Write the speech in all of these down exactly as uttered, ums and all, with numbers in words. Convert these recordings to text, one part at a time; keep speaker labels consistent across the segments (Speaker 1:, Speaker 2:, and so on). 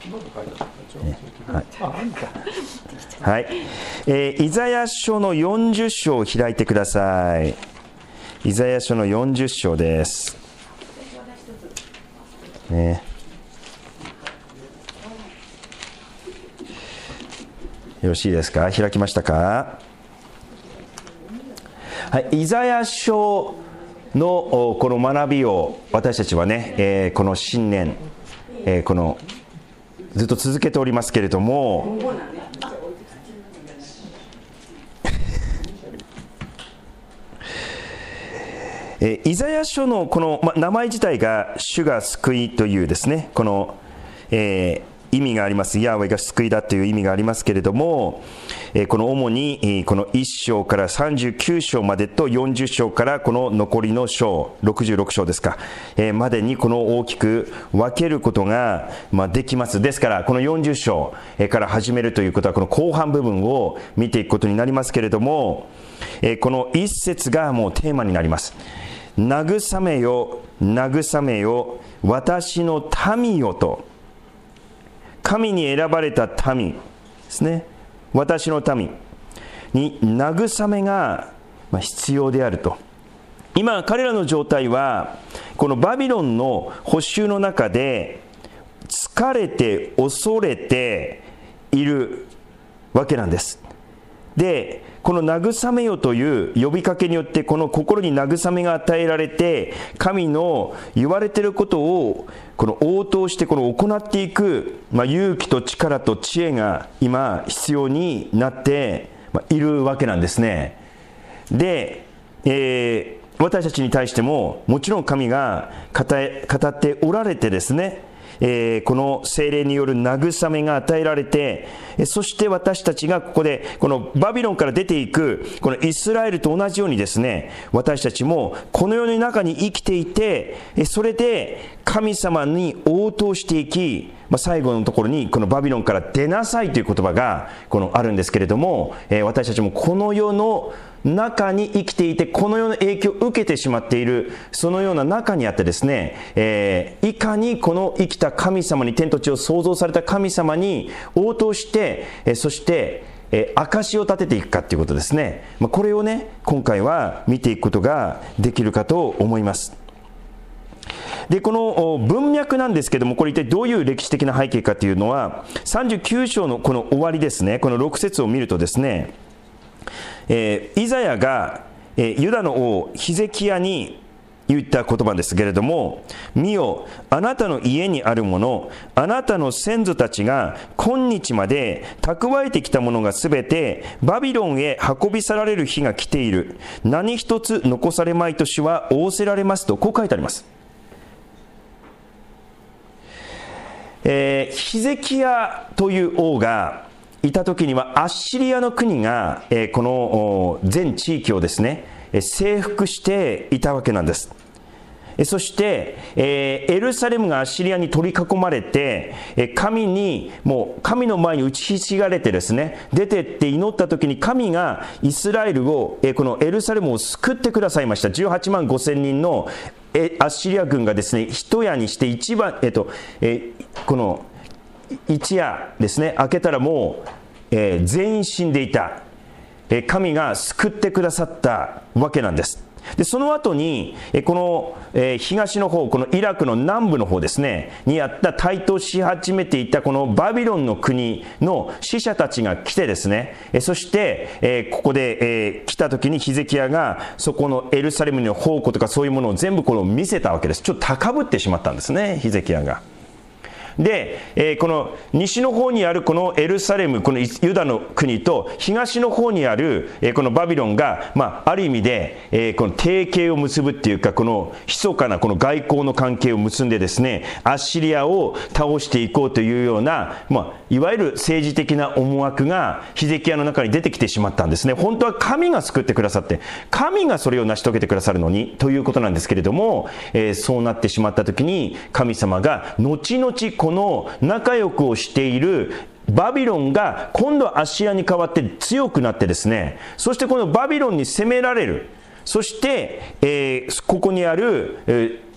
Speaker 1: はいはい、えー、イザヤ書のよんじゅっ章を開いてください。イザヤ書のよんじゅっ章です、ね、よろしいですか？開きましたか？はい、イザヤ書のこの学びを私たちはね、えー、この新年、えー、このずっと続けておりますけれども、えー、イザヤ書のこの、ま、名前自体が主が救いというですね、この、えー意味があります。ヤーウェが救いだという意味がありますけれども、えー、この主にこのいっ章からさんじゅうきゅう章までとよんじゅっ章からこの残りの章ろくじゅうろく章ですか、えー、までにこの大きく分けることが、まあ、できます。ですからこのよんじゅっ章から始めるということはこの後半部分を見ていくことになりますけれども、えー、この一節がもうテーマになります。慰めよ慰めよ私の民よと、神に選ばれた民ですね、私の民に慰めが必要であると。今彼らの状態はこのバビロンの捕囚の中で疲れて恐れているわけなんです。でこの慰めよという呼びかけによってこの心に慰めが与えられて、神の言われていることをこの応答してこの行っていく、まあ、勇気と力と知恵が今必要になっているわけなんですね。で、えー、私たちに対してももちろん神が語っておられてですね、えー、この聖霊による慰めが与えられて、そして私たちがここでこのバビロンから出ていくこのイスラエルと同じようにですね、私たちもこの世の中に生きていて、それで神様に応答していき、まあ、最後のところにこのバビロンから出なさいという言葉がこのあるんですけれども、えー、私たちもこの世の中に生きていてこのような影響を受けてしまっている、そのような中にあってですね、えー、いかにこの生きた神様に、天と地を創造された神様に応答して、えー、そしてえー、証を立てていくかということですね。まあ、これをね今回は見ていくことができるかと思います。でこの文脈なんですけども、これ一体どういう歴史的な背景かというのはさんじゅうきゅう章のこの終わりですね、このろく節を見るとですね、えー、イザヤが、えー、ユダの王ヒゼキヤに言った言葉ですけれども、見よ、あなたの家にあるもの、あなたの先祖たちが今日まで蓄えてきたものがすべてバビロンへ運び去られる日が来ている。何一つ残されまいと主は仰せられますと、こう書いてあります。えー、ヒゼキヤという王がいた時にはアッシリアの国が、えー、この全地域をですね征服していたわけなんです。そして、えー、エルサレムがアッシリアに取り囲まれて、神にもう神の前に打ちひしがれてですね、出てって祈った時に神がイスラエルを、えー、このエルサレムを救ってくださいました。じゅうはちまんごせんにんのえアッシリア軍がですね一夜にして一番、えーとえー、この一夜ですね明けたらもう、えー、全員死んでいた。えー、神が救ってくださったわけなんです。でその後にこの、えー、東の方、このイラクの南部の方ですねにあった台頭し始めていたこのバビロンの国の死者たちが来てですね、えー、そして、えー、ここで、えー、来た時にヒゼキヤがそこのエルサレムの宝庫とかそういうものを全部この見せたわけです。ちょっと高ぶってしまったんですね、ヒゼキヤが。で、えー、この西の方にあるこのエルサレム、このユダの国と東の方にある、えー、このバビロンが、まあ、ある意味で、えー、この提携を結ぶっていうか、この密かなこの外交の関係を結んでですね、アッシリアを倒していこうというような、まあ、いわゆる政治的な思惑がヒゼキヤの中に出てきてしまったんですね。本当は神が救ってくださって、神がそれを成し遂げてくださるのにということなんですけれども、えー、そうなってしまった時に神様が後々この仲良くをしているバビロンが今度はアッシリアに代わって強くなってですね、そしてこのバビロンに攻められる。そして、えー、ここにある、えー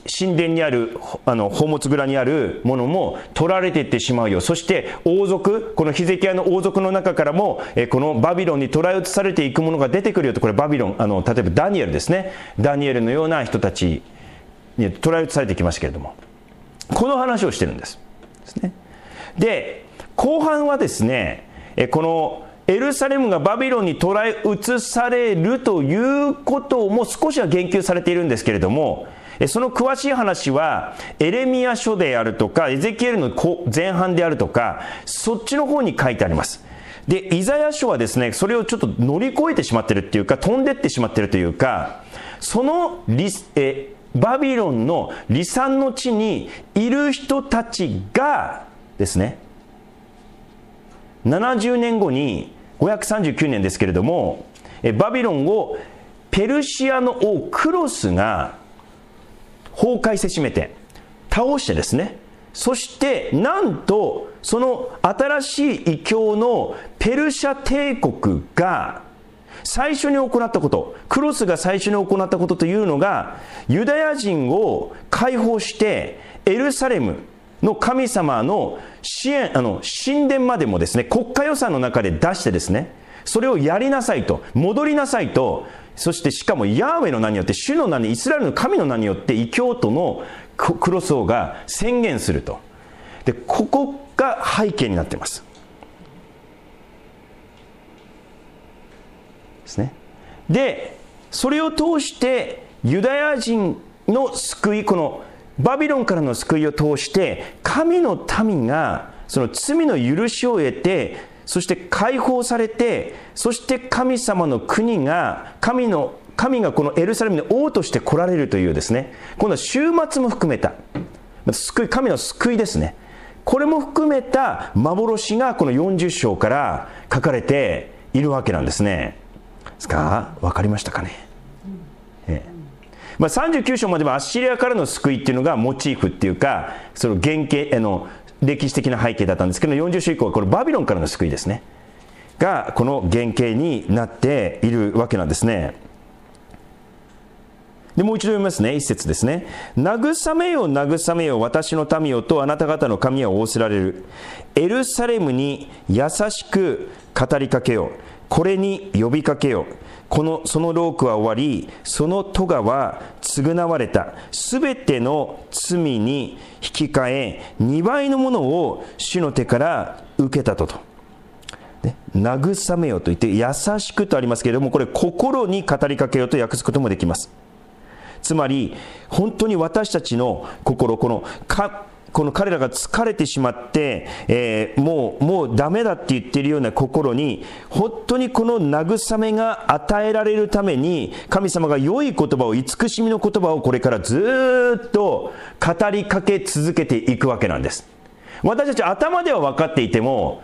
Speaker 1: 神殿にあるあの宝物蔵にあるものも取られていってしまうよ。そして王族、このヒゼキヤの王族の中からもえこのバビロンに捕らえ移されていくものが出てくるよと。これバビロン、あの例えばダニエルですね。ダニエルのような人たちに捕らえ移されてきましたけれども、この話をしてるんですですね。で後半はですね、えこのエルサレムがバビロンに捕らえ移されるということも少しは言及されているんですけれども、その詳しい話はエレミヤ書であるとかエゼキエルの前半であるとか、そっちの方に書いてあります。でイザヤ書はですね、それをちょっと乗り越えてしまってるっていうか、飛んでってしまってるというか、そのリえバビロンの離散の地にいる人たちがですね、ななじゅうねんごにごひゃくさんじゅうきゅうねんですけれども、バビロンをペルシアの王クロスが崩壊せしめて倒してですね、そしてなんとその新しい異教のペルシャ帝国が最初に行ったこと、クロスが最初に行ったことというのが、ユダヤ人を解放してエルサレムの神様の支援、あの神殿までもですね、国家予算の中で出してですね、それをやりなさいと、戻りなさいと、そしてしかもヤーウェの名によって、主の名に、イスラエルの神の名によって異教徒のクロス王が宣言すると。でここが背景になっていますですね。でそれを通してユダヤ人の救い、このバビロンからの救いを通して神の民がその罪の許しを得て、そして解放されて、そして神様の国が神の神がこのエルサレムに王として来られるというですね、今度は終末も含めた救い、神の救いですね、これも含めた幻がこのよんじゅう章から書かれているわけなんですね。ですか、分かりましたかね。ええまあ、さんじゅうきゅう章まではアッシリアからの救いっていうのがモチーフっていうか、その原型、あの歴史的な背景だったんですけど、よんじゅう章以降はこれバビロンからの救いですねがこの原型になっているわけなんですね。でもう一度読みますね。一節ですね。慰めよ慰めよ私の民よとあなた方の神は仰せられる。エルサレムに優しく語りかけよ、これに呼びかけよ。このその労苦は終わり、その咎は償われた。すべての罪に引き換えにばいのものを主の手から受けたとと。ね、慰めよと言って優しくとありますけれども、これ心に語りかけよと訳すこともできます。つまり本当に私たちの心、このかこの彼らが疲れてしまって、えー、もうもうダメだって言っているような心に、本当にこの慰めが与えられるために、神様が良い言葉を、慈しみの言葉をこれからずっと語りかけ続けていくわけなんです。私たち頭では分かっていても、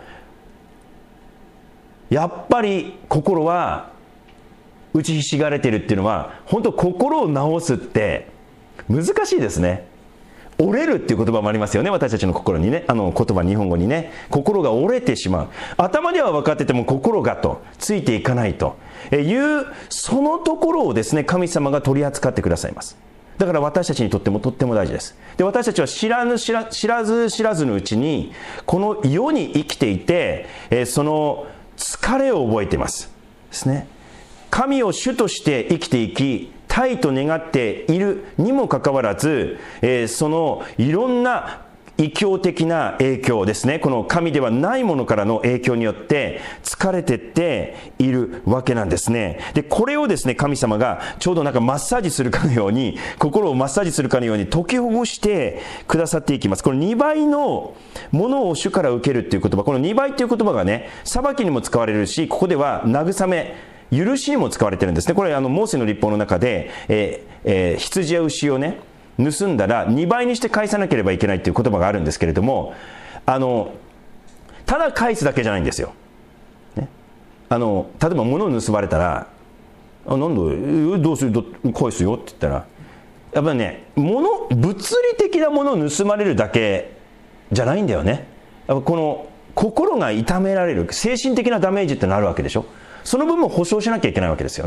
Speaker 1: やっぱり心は打ちひしがれているっていうのは、本当心を治すって難しいですね。折れるっていう言葉もありますよね、私たちの心にね、あの言葉日本語にね、心が折れてしまう。頭では分かってても心がとついていかないというそのところをですね、神様が取り扱ってくださいます。だから私たちにとってもとっても大事です。で、私たちは知らぬ知ら、知らず知らずのうちにこの世に生きていて、えー、その疲れを覚えていますですね。神を主として生きていきたいと願っているにもかかわらず、えー、そのいろんな異教的な影響ですね、この神ではないものからの影響によって疲れてっているわけなんですね。でこれをですね、神様がちょうどなんかマッサージするかのように、心をマッサージするかのように解きほぐしてくださっていきます。このにばいのものを主から受けるっていう言葉、このにばいっていう言葉がね、裁きにも使われるし、ここでは慰め、許しにも使われてるんですね。これあのモーセの律法の中で、えーえー、羊や牛をね盗んだらにばいにして返さなければいけないっていう言葉があるんですけれども、あのただ返すだけじゃないんですよ、ね、あの例えば物を盗まれたら、あなんだどうするど返すよって言ったら、やっぱりね、物物理的なものを盗まれるだけじゃないんだよね。やっぱこの心が痛められる精神的なダメージってなるわけでしょ。その分も保証しなきゃいけないわけですよね。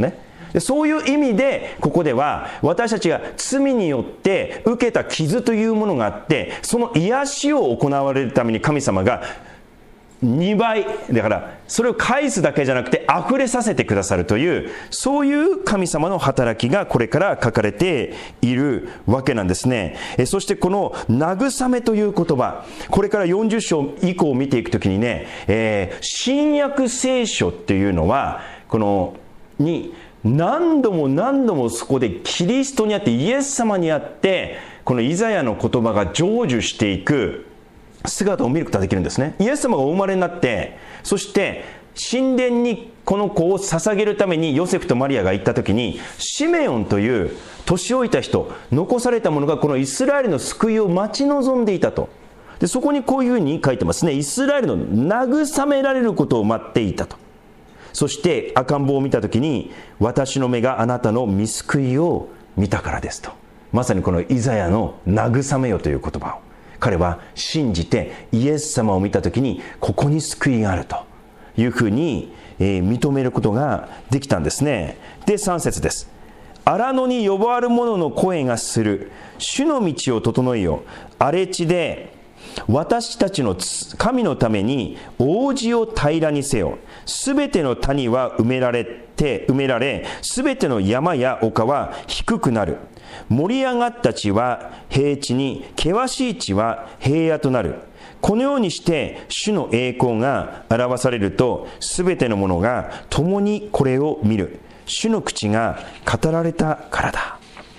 Speaker 1: でそういう意味でここでは私たちが罪によって受けた傷というものがあって、その癒しを行われるために神様がにばいだからそれを返すだけじゃなくて溢れさせてくださるという、そういう神様の働きがこれから書かれているわけなんですね。えそしてこの慰めという言葉、これからよんじゅっ章以降を見ていくときにね、えー、新約聖書っていうのはこのに何度も何度もそこでキリストにあってイエス様にあってこのイザヤの言葉が成就していく姿を見ることができるんですね。イエス様がお生まれになって、そして神殿にこの子を捧げるためにヨセフとマリアが行った時に、シメオンという年老いた人、残された者がこのイスラエルの救いを待ち望んでいたと。でそこにこういうふうに書いてますね。イスラエルの慰められることを待っていたと。そして赤ん坊を見たときに、私の目があなたの御救いを見たからですと。まさにこのイザヤの慰めよという言葉を彼は信じて、イエス様を見たときにここに救いがあるというふうに、えー、認めることができたんですね。でさん節です。荒野に呼ばわる者の声がする。主の道を整えよ。荒れ地で私たちの神のために王子を平らにせよ。すべての谷は埋められて埋められ、すべての山や丘は低くなる。盛り上がった地は平地に、険しい地は平野となる。このようにして主の栄光が表されると、すべてのものが共にこれを見る。主の口が語られたからだ。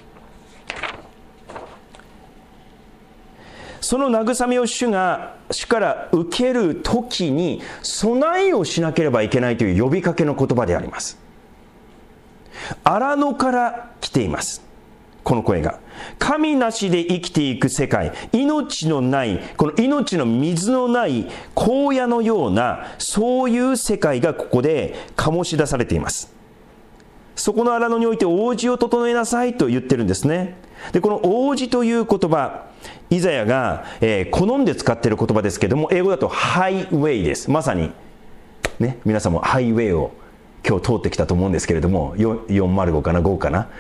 Speaker 1: その慰めを主が主から受けるときに備えをしなければいけないという呼びかけの言葉であります。荒野から来ています。この声が神なしで生きていく世界、命のない、この命の水のない荒野のような、そういう世界がここで醸し出されています。そこの荒野において王子を整えなさいと言ってるんですね。でこの王子という言葉、イザヤが、えー、好んで使っている言葉ですけれども、英語だとハイウェイです。まさにね、皆さんもハイウェイを今日通ってきたと思うんですけれども、よんまるごかなごかな、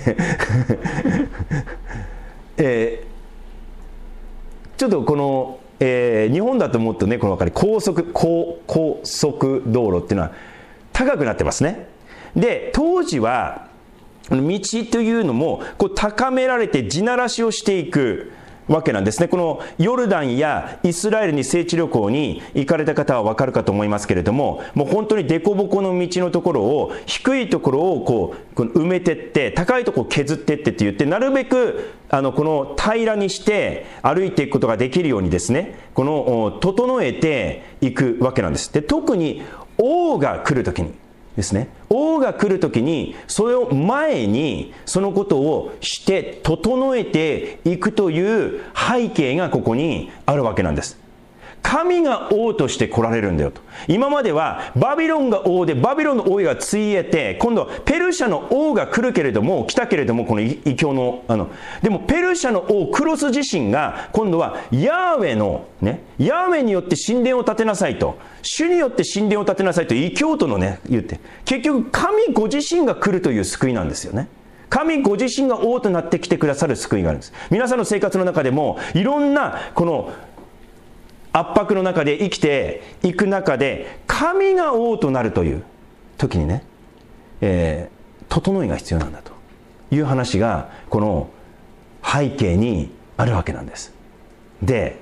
Speaker 1: えー、ちょっとこの、えー、日本だともっとね、この分かり高速高高速道路っていうのは高くなってますね。で当時は道というのもこう高められて地ならしをしていくわけなんですね。このヨルダンやイスラエルに聖地旅行に行かれた方は分かるかと思いますけれども、もう本当に凸凹の道のところを、低いところをこうこの埋めてって、高いところを削ってってって言って、なるべくあのこの平らにして歩いていくことができるようにですね、この整えていくわけなんです。で特に王が来るときにですね、王が来るときにそれを前にそのことをして整えていくという背景がここにあるわけなんです。神が王として来られるんだよと。今まではバビロンが王で、バビロンの王位がついえて、今度はペルシャの王が来るけれども、来たけれども、この異教のあのでもペルシャの王クロス自身が今度はヤーウェのね、ヤーウェによって神殿を建てなさいと、主によって神殿を建てなさいと異教徒のね言って、結局神ご自身が来るという救いなんですよね。神ご自身が王となってきてくださる救いがあるんです。皆さんの生活の中でもいろんなこの圧迫の中で生きていく中で、神が王となるという時にね、えー、整いが必要なんだという話がこの背景にあるわけなんです。で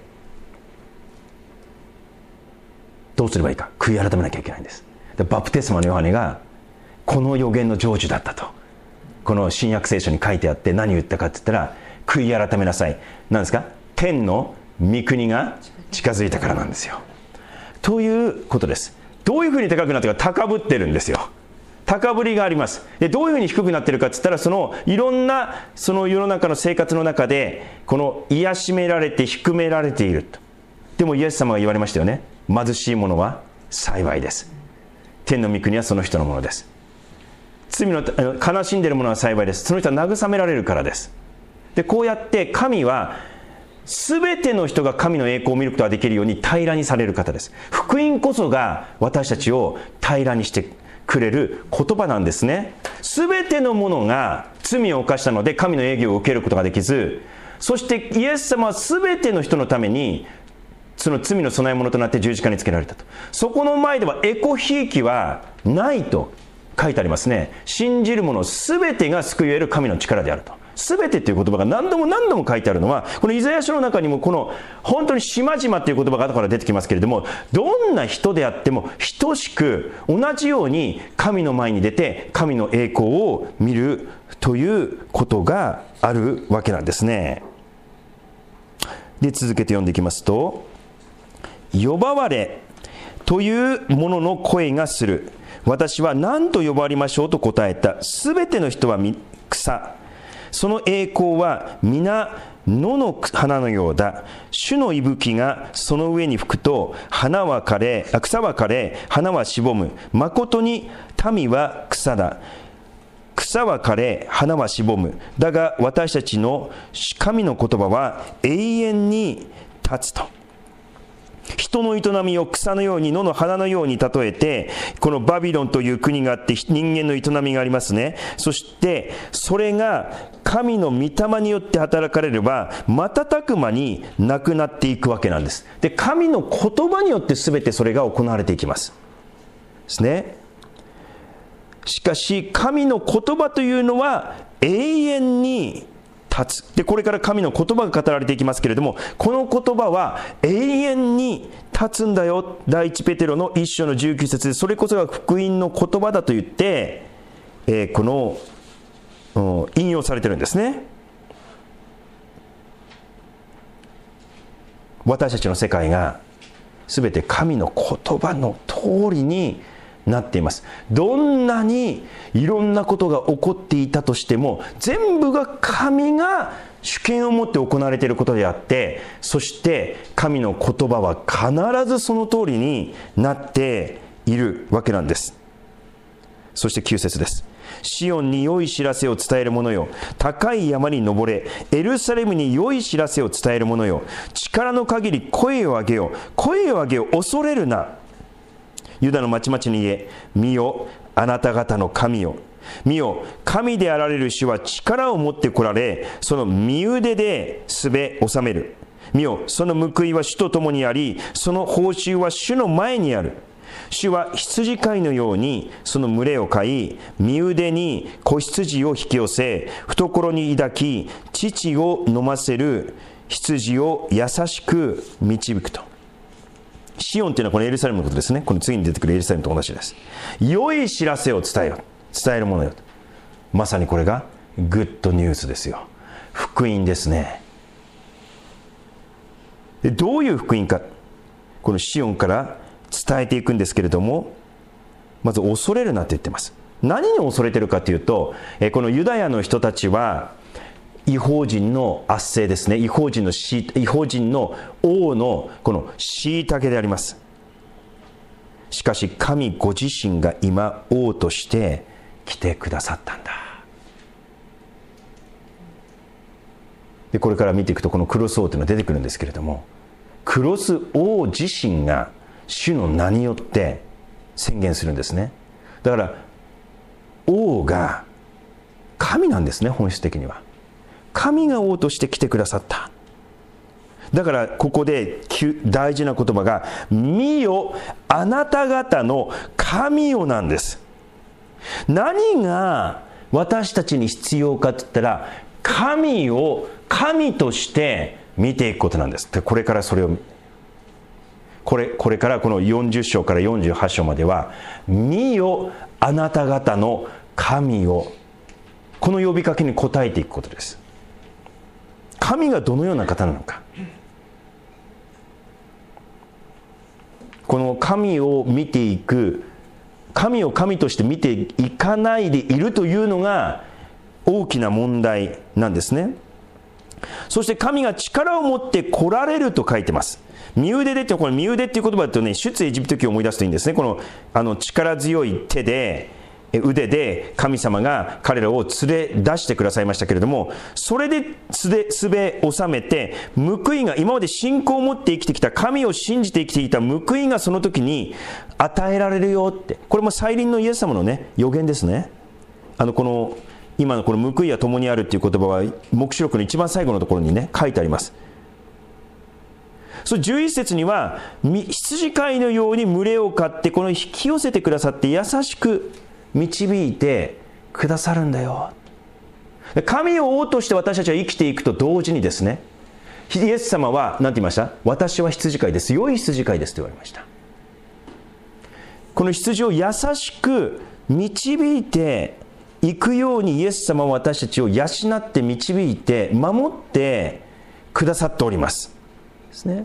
Speaker 1: どうすればいいか、悔い改めなきゃいけないんです。でバプテスマのヨハネがこの予言の成就だったと、この新約聖書に書いてあって、何を言ったかって言ったら、悔い改めなさい、何ですか、天の御国が近づいたからなんですよということです。どういうふうに高くなってるか、高ぶってるんですよ。高ぶりがあります。でどういうふうに低くなってるかって言ったら、そのいろんなその世の中の生活の中でこの癒しめられて低められていると。でもイエス様が言われましたよね。貧しい者は幸いです、天の御国はその人のものです。罪の悲しんでいる者は幸いです、その人は慰められるからです。でこうやって神はすべての人が神の栄光を見ることができるように平らにされる方です。福音こそが私たちを平らにしてくれる言葉なんですね。すべてのものが罪を犯したので神の営業を受けることができず、そしてイエス様はすべての人のためにその罪の備え物となって十字架につけられたと。そこの前ではエコひいきはないと書いてありますね。信じる者すべてが救いを得る神の力であると。すべてという言葉が何度も何度も書いてあるのは、このイザヤ書の中にもこの本当にしまじまという言葉が後から出てきますけれども、どんな人であっても等しく同じように神の前に出て神の栄光を見るということがあるわけなんですね。で、続けて読んでいきますと、呼ばわれというものの声がする。私は何と呼ばわりましょうと答えた。すべての人は草。その栄光は皆野の花のようだ。主の息吹がその上に吹くと、花は枯れ、草は枯れ、花はしぼむ。まことに民は草だ。草は枯れ、花はしぼむ。だが私たちの神の言葉は永遠に立つと。人の営みを草のように野の花のように例えて、このバビロンという国があって人間の営みがありますね。そしてそれが神の御霊によって働かれれば瞬く間になくなっていくわけなんです。で、神の言葉によって全てそれが行われていきますですね。しかし神の言葉というのは永遠に立つ。で、これから神の言葉が語られていきますけれども、この言葉は永遠に立つんだよ。第一ペテロの一章のじゅうきゅう節で、それこそが福音の言葉だと言って、えー、この、うん、引用されてるんですね。私たちの世界が全て神の言葉の通りになっています。どんなにいろんなことが起こっていたとしても、全部が神が主権を持って行われていることであって、そして神の言葉は必ずその通りになっているわけなんです。そしてきゅう節です。シオンに良い知らせを伝える者よ、高い山に登れ、エルサレムに良い知らせを伝える者よ、力の限り声を上げよ、声を上げよ、恐れるな。ユダの町々に言え、見よ、あなた方の神よ。見よ、神であられる主は力を持って来られ、その身腕で術収める。見よ、その報いは主と共にあり、その報酬は主の前にある。主は羊飼いのようにその群れを飼い、身腕に子羊を引き寄せ、懐に抱き、乳を飲ませる羊を優しく導くと。シオンというのはこのエルサレムのことですね。この次に出てくるエルサレムと同じです。良い知らせを伝えよ、伝えるものよ。まさにこれがグッドニュースですよ。福音ですね。で、どういう福音か、このシオンから伝えていくんですけれども、まず恐れるなって言ってます。何に恐れてるかというと、このユダヤの人たちは異邦人の圧政ですね。異邦人のし異邦人の王のこの虐げであります。しかし神ご自身が今王として来てくださったんだ。で、これから見ていくと、このクロス王というのが出てくるんですけれども、クロス王自身が主の名によって宣言するんですね。だから王が神なんですね。本質的には神が王として来てくださった。だからここで大事な言葉が、見よ、あなた方の神よなんです。何が私たちに必要かって言ったら、神を神として見ていくことなんです。で、これからそれをこれ、これからこのよんじゅっ章からよんじゅうはち章までは、見よ、あなた方の神を、この呼びかけに応えていくことです。神がどのような方なのか、この神を見ていく、神を神として見ていかないでいるというのが大きな問題なんですね。そして神が力を持って来られると書いてます。身腕でって、これ身腕っていう言葉だとね、出エジプト記を思い出すといいんですね。このあの力強い手で腕で神様が彼らを連れ出してくださいましたけれども、それで素ですべ収めて、報いが、今まで信仰を持って生きてきた、神を信じて生きていた報いがその時に与えられるよって、これも再臨のイエス様のね予言ですね。あのこの今のこの報いは共にあるっていう言葉は黙示録の一番最後のところにね書いてあります。そのじゅういち節には、羊飼いのように群れを飼ってこの引き寄せてくださって優しく導いてくださるんだよ。神を王として私たちは生きていくと同時にですね、イエス様は何て言いました？私は羊飼いです、良い羊飼いですと言われました。この羊を優しく導いていくようにイエス様は私たちを養って導いて守ってくださっておりますですね。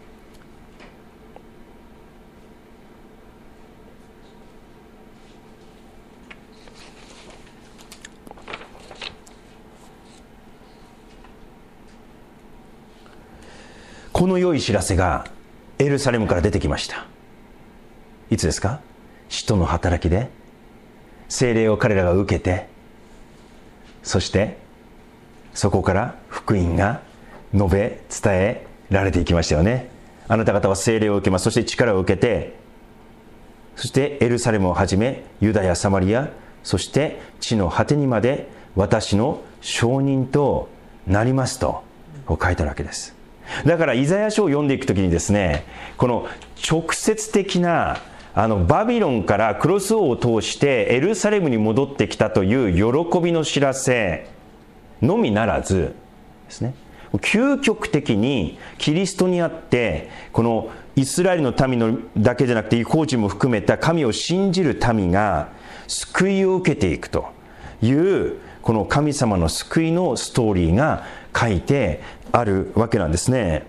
Speaker 1: この良い知らせがエルサレムから出てきました。いつですか？使徒の働きで聖霊を彼らが受けて、そしてそこから福音が述べ伝えられていきましたよね。あなた方は聖霊を受けます。そして力を受けて、そしてエルサレムをはじめユダヤサマリア、そして地の果てにまで私の証人となりますと書いてあるわけです。だからイザヤ書を読んでいくときにですね、この直接的なあのバビロンからクロス王を通してエルサレムに戻ってきたという喜びの知らせのみならずですね、究極的にキリストにあって、このイスラエルの民のだけじゃなくて異邦人も含めた神を信じる民が救いを受けていくという、この神様の救いのストーリーが書いてあるわけなんですね。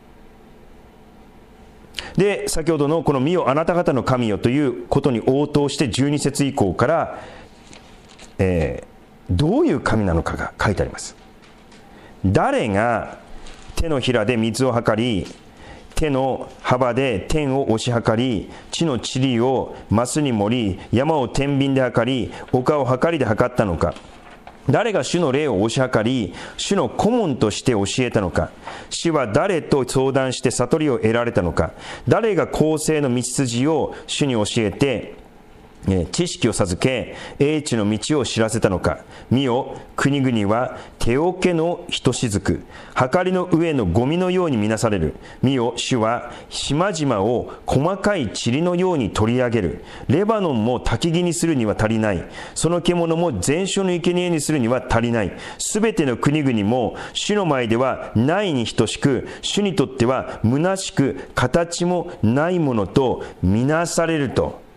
Speaker 1: で、先ほどのこの見よあなた方の神よということに応答してじゅうに節以降から、えー、どういう神なのかが書いてあります。誰が手のひらで水を測り、手の幅で天を押し測り、地の塵をマスに盛り、山を天秤で測り、丘を測りで測ったのか。誰が主の霊を押し量り、主の顧問として教えたのか。主は誰と相談して悟りを得られたのか。誰が公正の道筋を主に教えて、知識を授け、英知の道を知らせたのか。見よ、国々は手桶のひとしずく、はかりの上のゴミのように見なされる。見よ、主は島々を細かい塵のように取り上げる。レバノンも焚き木にするには足りない。その獣も全焼の生贄にするには足りない。すべての国々も主の前ではないに等しく、主にとっては虚しく形もないものと見なされると。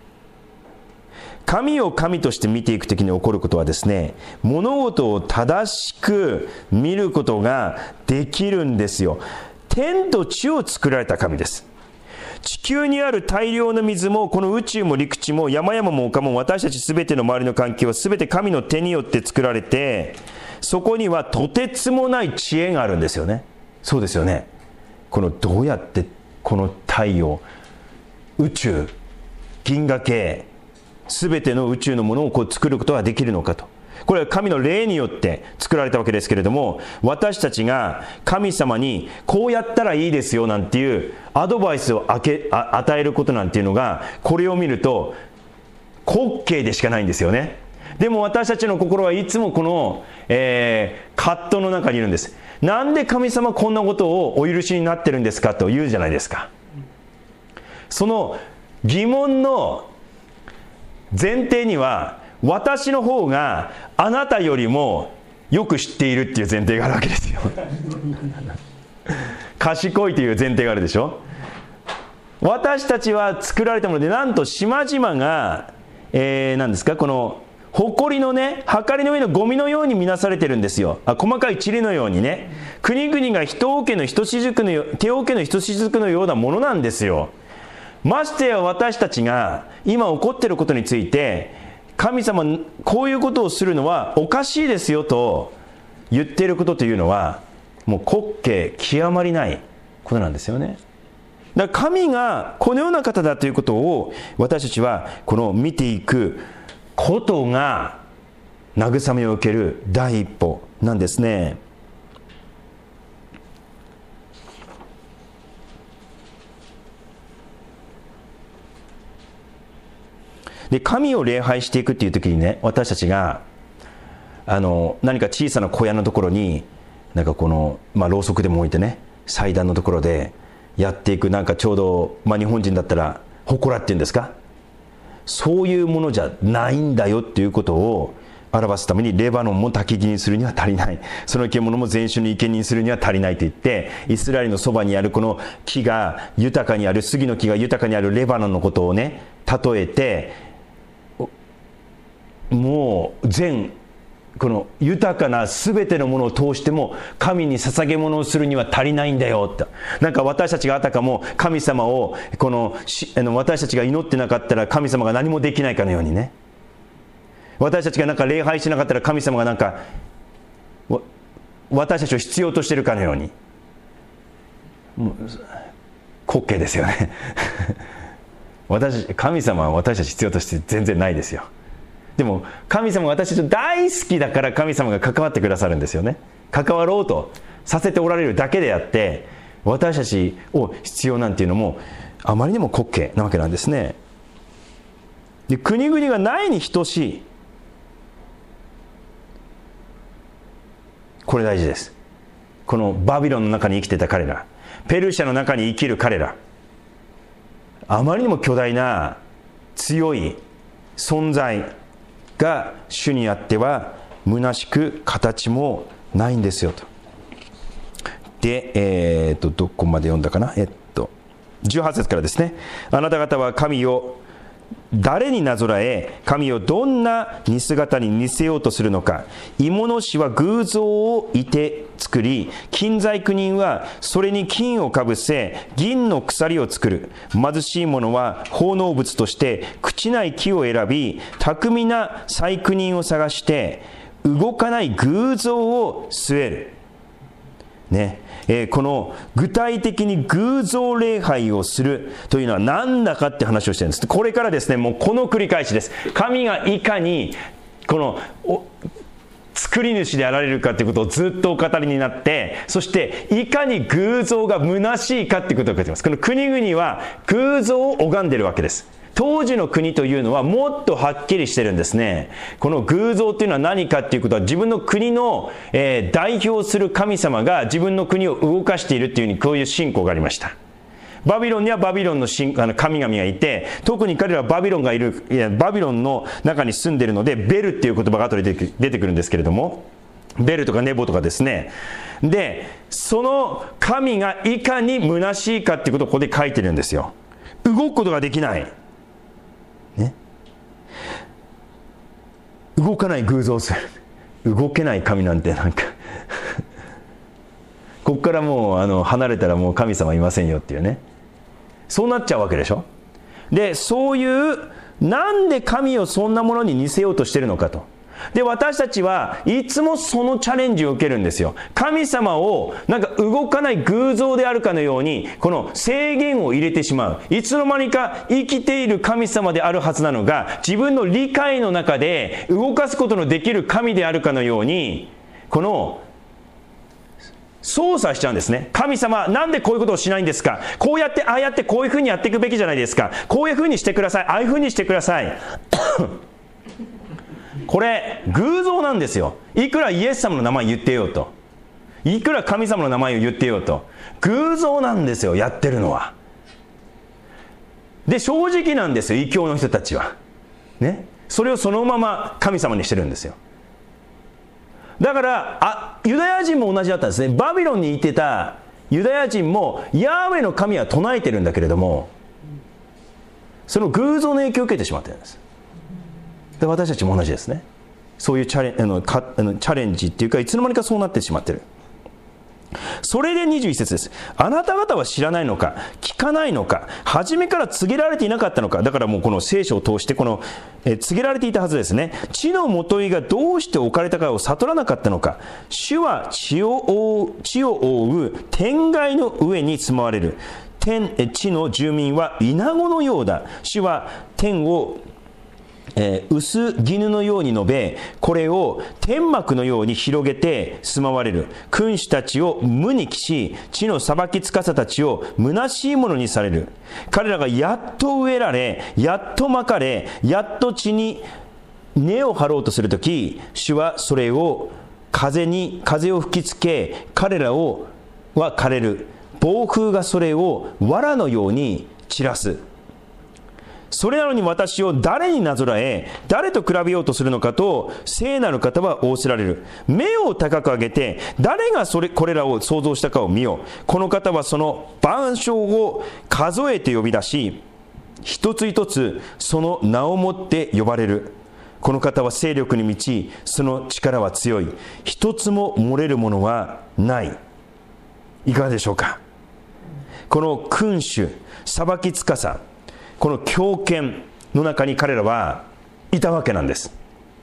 Speaker 1: 神を神として見ていくときに起こることはですね、物事を正しく見ることができるんですよ。天と地を作られた神です。地球にある大量の水も、この宇宙も陸地も山々も丘も、私たちすべての周りの環境はすべて神の手によって作られて、そこにはとてつもない知恵があるんですよね。そうですよね。このどうやってこの太陽、宇宙、銀河系、すべての宇宙のものをこう作ることができるのかと。これは神の霊によって作られたわけですけれども、私たちが神様にこうやったらいいですよなんていうアドバイスをあけあ与えることなんていうのが、これを見ると滑稽でしかないんですよね。でも私たちの心はいつもこの、えー、葛藤の中にいるんです。なんで神様こんなことをお許しになってるんですかと言うじゃないですか。その疑問の前提には、私の方があなたよりもよく知っているっていう前提があるわけですよ。賢いという前提があるでしょ。私たちは作られたもので、なんと島々が、えー、何ですか、この埃のね、はかりの上のゴミのように見なされてるんですよ。あ、細かい塵のようにね。国々が人桶の一しずくのよ手桶の一しずくのようなものなんですよ。ましてや私たちが今起こっていることについて、神様こういうことをするのはおかしいですよと言っていることというのは、もう滑稽極まりないことなんですよね。だから神がこのような方だということを私たちはこの見ていくことが慰めを受ける第一歩なんですね。で、神を礼拝していくっていう時にね、私たちがあの何か小さな小屋のところになんかこの、まあ、ろうそくでも置いてね、祭壇のところでやっていく、なんかちょうど、まあ、日本人だったら祠っていうんですか、そういうものじゃないんだよっていうことを表すために、レバノンも焚き木にするには足りない、その獣も全種の生贄にするには足りないと言って、イスラエルのそばにあるこの木が豊かにある、杉の木が豊かにあるレバノンのことをね例えて、もう全この豊かな全てのものを通しても神に捧げ物をするには足りないんだよって。なんか私たちがあたかも神様をこのあの私たちが祈ってなかったら神様が何もできないかのようにね、私たちがなんか礼拝しなかったら神様がなんか私たちを必要としているかのように、もう滑稽ですよね私神様は私たち必要として全然ないですよ。でも神様が私たち大好きだから神様が関わってくださるんですよね。関わろうとさせておられるだけであって、私たちを必要なんていうのもあまりにも滑稽なわけなんですね。で、国々がないに等しい、これ大事です。このバビロンの中に生きてた彼ら、ペルシャの中に生きる彼ら、あまりにも巨大な強い存在が主にあっては虚しく形もないんですよと。で、えー、とどこまで読んだかな、えっとじゅうはち節からですね。あなた方は神を誰になぞらえ、神をどんな似姿に似せようとするのか。芋の師は偶像をいて作り、金細工人はそれに金をかぶせ、銀の鎖を作る。貧しい者は奉納物として朽ちない木を選び、巧みな細工人を探して動かない偶像を据える。ねえー、この具体的に偶像礼拝をするというのは何だかって話をしてるんです。これからですね、もうこの繰り返しです。神がいかにこの作り主であられるかということをずっとお語りになって、そしていかに偶像が虚しいかということを書いています。この国々は偶像を拝んでいるわけです。当時の国というのはもっとはっきりしてるんですね。この偶像というのは何かということは、自分の国の、えー、代表する神様が自分の国を動かしているというふうに、こういう信仰がありました。バビロンにはバビロンの神あの神々がいて、特に彼らはバビロンがいる、いやバビロンの中に住んでいるので、ベルっていう言葉が後で出てくる、出てくるんですけれども、ベルとかネボとかですね。で、その神がいかに虚しいかっていうことをここで書いてるんですよ。動くことができない。ね、動かない偶像をする。動けない神なんてなんかここからもうあの離れたらもう神様いませんよっていうね、そうなっちゃうわけでしょ。で、そういうなんで神をそんなものに似せようとしてるのかと。で、私たちはいつもそのチャレンジを受けるんですよ。神様をなんか動かない偶像であるかのように、この制限を入れてしまう。いつの間にか生きている神様であるはずなのが、自分の理解の中で動かすことのできる神であるかのように、この操作しちゃうんですね。神様、なんでこういうことをしないんですか。こうやってああやってこういうふうにやっていくべきじゃないですか。こういうふうにしてください。ああいうふうにしてくださいこれ偶像なんですよ。いくらイエス様の名前言ってようと、いくら神様の名前を言ってようと、偶像なんですよ、やってるのは。で、正直なんですよ、異教の人たちはね。それをそのまま神様にしてるんですよ。だからあユダヤ人も同じだったんですね。バビロンにいてたユダヤ人もヤーウェの神は唱えてるんだけれども、その偶像の影響を受けてしまっているんです。で、私たちも同じですね。そういうチャレあのかあのチャレンジっていうか、いつの間にかそうなってしまっている。それでにじゅういち節です。あなた方は知らないのか、聞かないのか、初めから告げられていなかったのか。だからもうこの聖書を通してこの、え告げられていたはずですね。地のもといがどうして置かれたかを悟らなかったのか。主は地を覆う、地を覆う天蓋の上に住まわれる。天地の住民はイナゴのようだ。主は天をえー、薄絹のように述べ、これを天幕のように広げて住まわれる。君主たちを無に帰し、地の裁き司たちを虚しいものにされる。彼らがやっと植えられ、やっとまかれ、やっと地に根を張ろうとするとき、主はそれを風に風を吹きつけ、彼らをは枯れる。暴風がそれを藁のように散らす。それなのに私を誰になぞらえ、誰と比べようとするのかと聖なる方は仰せられる。目を高く上げて、誰がそれこれらを創造したかを見よう。この方はその万象を数えて呼び出し、一つ一つその名をもって呼ばれる。この方は勢力に満ち、その力は強い。一つも漏れるものはない。いかがでしょうか。この君主、裁き司、この強権の中に彼らはいたわけなんです。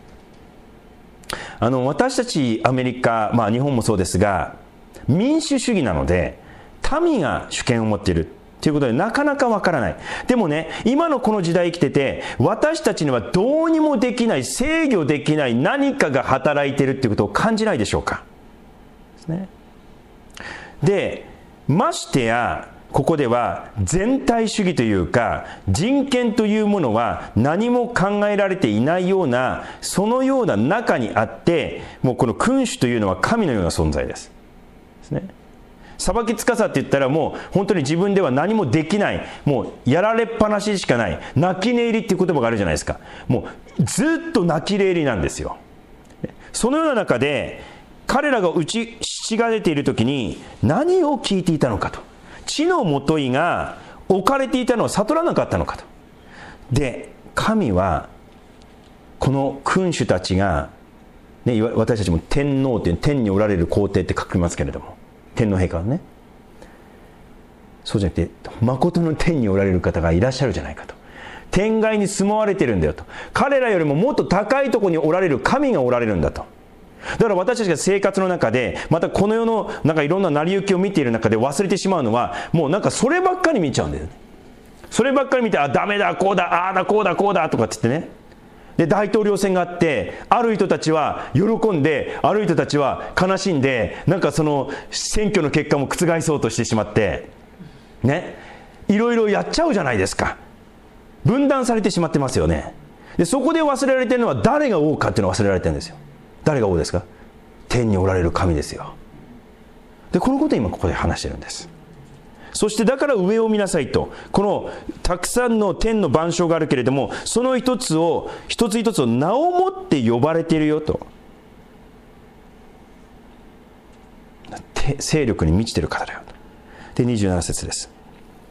Speaker 1: あの私たちアメリカ、まあ日本もそうですが、民主主義なので民が主権を持っているということでなかなかわからない。でもね、今のこの時代生きてて、私たちにはどうにもできない、制御できない何かが働いているということを感じないでしょうか。ですね。で、ましてやここでは全体主義というか人権というものは何も考えられていないような、そのような中にあって、もうこの君主というのは神のような存在です。ですね。裁き司って言ったらもう本当に自分では何もできない、もうやられっぱなししかない、泣き寝入りっていう言葉があるじゃないですか。もうずっと泣き寝入りなんですよ。そのような中で彼らが打ち血が出ている時に何を聞いていたのかと。地のもといが置かれていたのは悟らなかったのかと。で、神はこの君主たちが、ね、私たちも天皇という天におられる皇帝って書きますけれども、天皇陛下はね、そうじゃなくて誠の天におられる方がいらっしゃるじゃないかと。天外に住まわれてるんだよと。彼らよりももっと高いところにおられる神がおられるんだと。だから私たちが生活の中で、またこの世のなんかいろんな成り行きを見ている中で忘れてしまうのは、もうなんかそればっかり見ちゃうんだよね。そればっかり見て、あ、ダメだ、こうだ、ああだ、こうだ、こうだとかって言ってね。で、大統領選があって、ある人たちは喜んで、ある人たちは悲しんで、なんかその選挙の結果も覆そうとしてしまって、ね、いろいろやっちゃうじゃないですか。分断されてしまってますよね。で、そこで忘れられてるのは誰が王かっていうのを忘れられてるんですよ。誰が王ですか？天におられる神ですよ。で、このことを今ここで話してるんです。そしてだから上を見なさいと。このたくさんの天の万象があるけれども、その一つを一つ一つを名をもって呼ばれているよと。勢力に満ちている方だよ。で、にじゅうなな節です。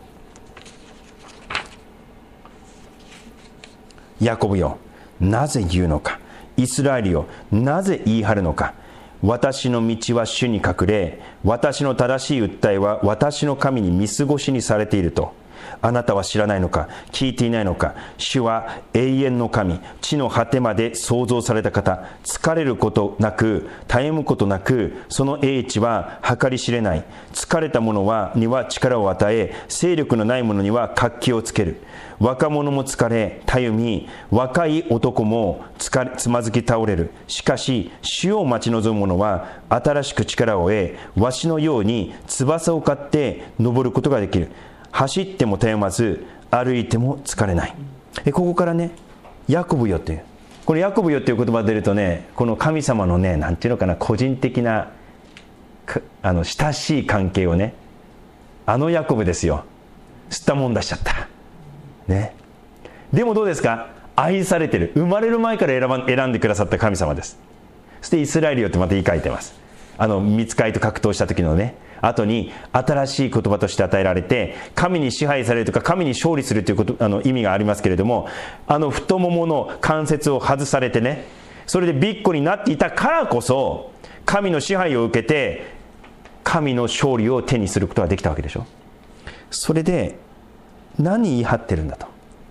Speaker 1: ヤコブよ、なぜ言うのか。イスラエルよ、なぜ言い張るのか。私の道は主に隠れ、私の正しい訴えは私の神に見過ごしにされていると。あなたは知らないのか、聞いていないのか。主は永遠の神、地の果てまで創造された方。疲れることなく、絶えむことなく、その英知は計り知れない。疲れた者はには力を与え、勢力のない者には活気をつける。若者も疲れたゆみ、若い男も疲れつまずき倒れる。しかし主を待ち望む者は新しく力を得、わしのように翼を買って登ることができる。走ってもたゆまず、歩いても疲れない。えここからね、ヤコブよという、このヤコブよという言葉が出るとね、この神様のね、なんていうのかな、個人的なあの親しい関係をね、あのヤコブですよ、吸ったもん出しちゃったね。でもどうですか、愛されてる、生まれる前から選ば選んでくださった神様です。そしてイスラエルよってまた言い換えてます。あの御使いと格闘した時のね、後に新しい言葉として与えられて、神に支配されるとか神に勝利するということ、あの意味がありますけれども、あの太ももの関節を外されてね、それでびっこになっていたからこそ神の支配を受けて神の勝利を手にすることができたわけでしょ。それで何言い張ってるんだと。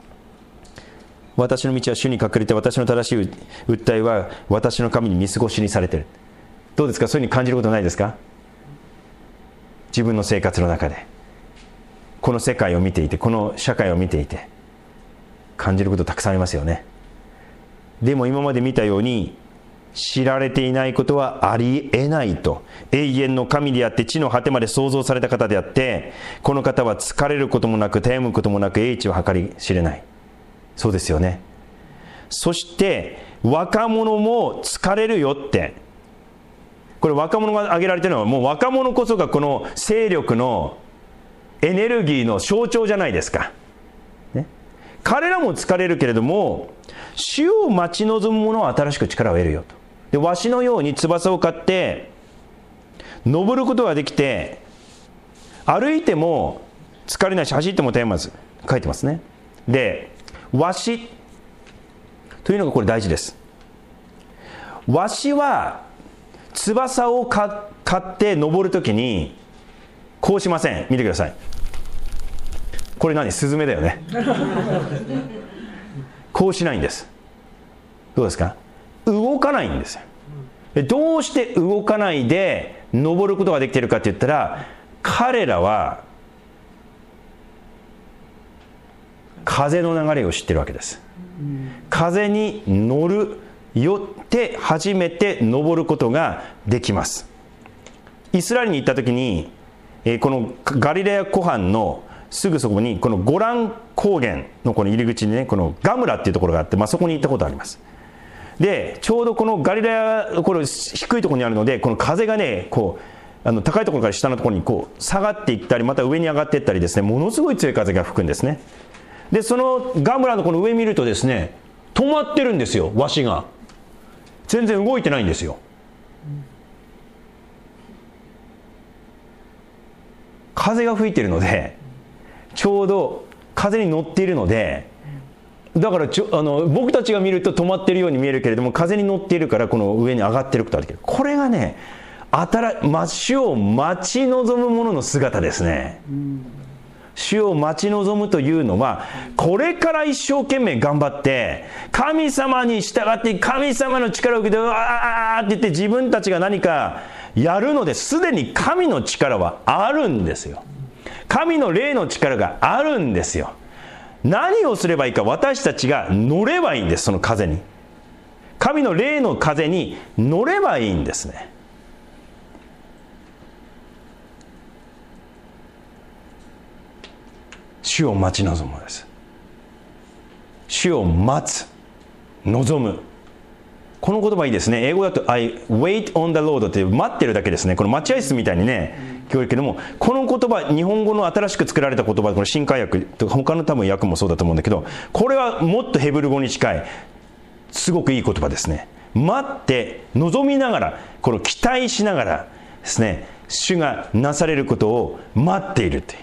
Speaker 1: 私の道は主に隠れて、私の正しい訴えは私の神に見過ごしにされている。どうですか、そういうふうに感じることないですか。自分の生活の中でこの世界を見ていて、この社会を見ていて感じることたくさんありますよね。 でも今まで見たように知られていないことはありえないと。永遠の神であって地の果てまで創造された方であって、この方は疲れることもなく悩むこともなく英知を計り知れない。そうですよね。そして若者も疲れるよって、これ若者が挙げられているのは、もう若者こそがこの勢力のエネルギーの象徴じゃないですか、ね、彼らも疲れるけれども、主を待ち望む者は新しく力を得るよと。で、わしのように翼を買って登ることができて、歩いても疲れないし、走っても悩まず、書いてますね。で、わしというのがこれ大事です。わしは翼を買って登るときにこうしません。見てください。これ何？スズメだよね。こうしないんです。どうですか？動かないんですよ。で、どうして動かないで登ることができているかって言ったら、彼らは風の流れを知ってるわけです。風に乗るよって初めて登ることができます。イスラエルに行った時に、えー、このガリラヤ湖畔のすぐそこにこのゴラン高原のこの入り口にね、このガムラっていうところがあって、まあ、そこに行ったことあります。で、ちょうどこのガリラヤ、これ低いところにあるので、この風がね、こうあの高いところから下のところにこう下がっていったり、また上に上がっていったりですね、ものすごい強い風が吹くんですね。で、そのガムラのこの上見るとですね、止まってるんですよ、ワシが。全然動いてないんですよ。風が吹いているので、ちょうど風に乗っているので、だからちょあの僕たちが見ると止まっているように見えるけれども、風に乗っているからこの上に上がっていることができる。これがね、新主を待ち望む者の姿ですね。主を待ち望むというのは、これから一生懸命頑張って神様に従って神様の力を受けて、うわーって言って自分たちが何かやるので、すでに神の力はあるんですよ。神の霊の力があるんですよ。何をすればいいか、私たちが乗ればいいんです。その風に、神の霊の風に乗ればいいんですね。主を待ち望むのです。主を待つ、望む。この言葉いいですね。英語だと I wait on the Lord って待ってるだけですね。この待合室みたいにね、教育けども、この言葉、日本語の新しく作られた言葉、この新海訳とか他の多分訳もそうだと思うんだけど、これはもっとヘブル語に近いすごくいい言葉ですね。待って望みながら、この期待しながらですね、主がなされることを待っているという。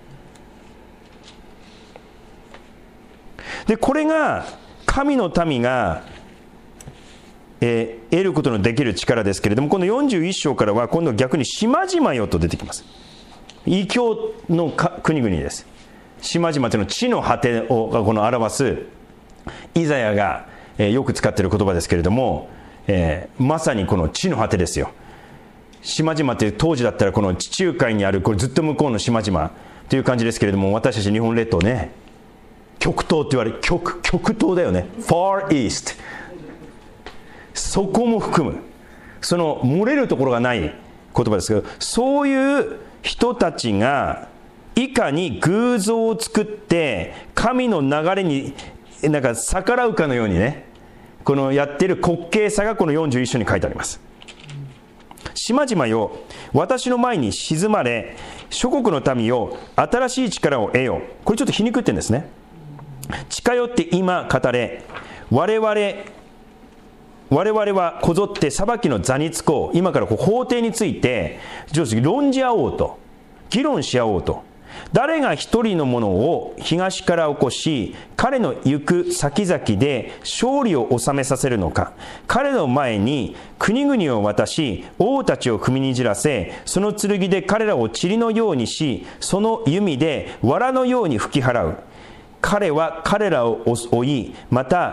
Speaker 1: で、これが神の民が、えー、得ることのできる力ですけれども、このよんじゅういっ章からは今度逆に島々よと出てきます。異教の国々です。島々というのは地の果てをこの表すイザヤが、えー、よく使っている言葉ですけれども、えー、まさにこの地の果てですよ。島々って当時だったらこの地中海にあるこれずっと向こうの島々という感じですけれども、私たち日本列島ね、極東って言われる 極, 極東だよね。 Far East、 そこも含む、その漏れるところがない言葉ですけど、そういう人たちがいかに偶像を作って神の流れになんか逆らうかのようにね、このやっている滑稽さがこのよんじゅういっ章に書いてあります。島々よ、私の前に静まれ、諸国の民よ、新しい力を得よ。これちょっと皮肉ってんですね。近寄って今語れ、我々我々はこぞって裁きの座につこう。今からこう法廷について論じ合おうと、議論し合おうと。誰が一人のものを東から起こし、彼の行く先々で勝利を収めさせるのか。彼の前に国々を渡し、王たちを踏みにじらせ、その剣で彼らを塵のようにし、その弓で藁のように吹き払う。彼は彼らを追い、また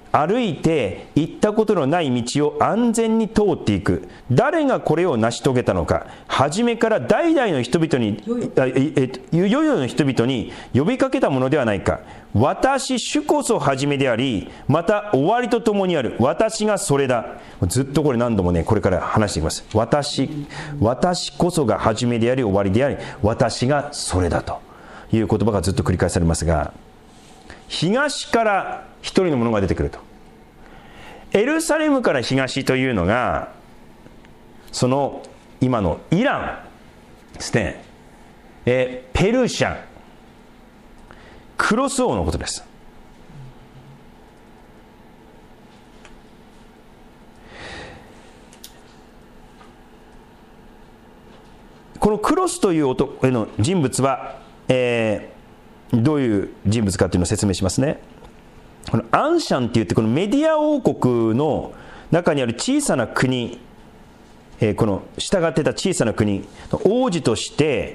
Speaker 1: 歩いて行ったことのない道を安全に通っていく。誰がこれを成し遂げたのか。初めから代々の人々に、世々の人々に呼びかけたものではないか。私主こそ初めであり、また終わりとともにある。私がそれだ。ずっとこれ何度もね、これから話していきます。私、私こそが初めであり終わりであり、私がそれだという言葉がずっと繰り返されますが、東から一人の者が出てくると。エルサレムから東というのが、その今のイランですね、えペルシャ、クロス王のことです。このクロスという男の人物は、えー、どういう人物かというのを説明しますね。このアンシャンっていって、このメディア王国の中にある小さな国、えー、この従ってた小さな国の王子として、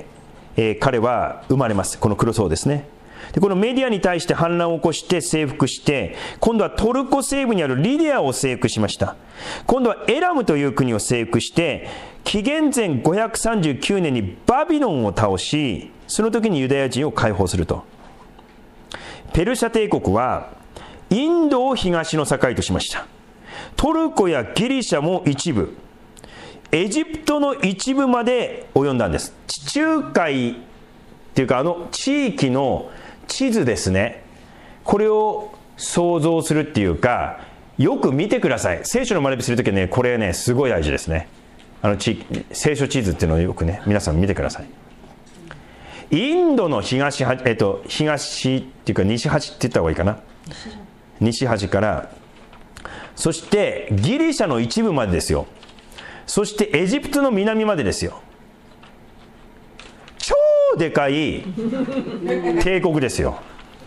Speaker 1: えー、彼は生まれます。このクロス王ですね。でこのメディアに対して反乱を起こして征服して、今度はトルコ西部にあるリディアを征服しました。今度はエラムという国を征服して、紀元前ごひゃくさんじゅうきゅうねんにバビロンを倒し、その時にユダヤ人を解放すると。ペルシャ帝国はインドを東の境としました。トルコやギリシャも一部、エジプトの一部まで及んだんです。地中海っていうか、あの地域の地図ですね、これを想像するっていうか、よく見てください。聖書の学びするときはね、これねすごい大事ですね。あの地聖書地図っていうのをよくね、皆さん見てください。インドの東端、えっと、東っていうか西端って言った方がいいかな、西端から、そしてギリシャの一部までですよ。そしてエジプトの南までですよ。超でかい帝国ですよ。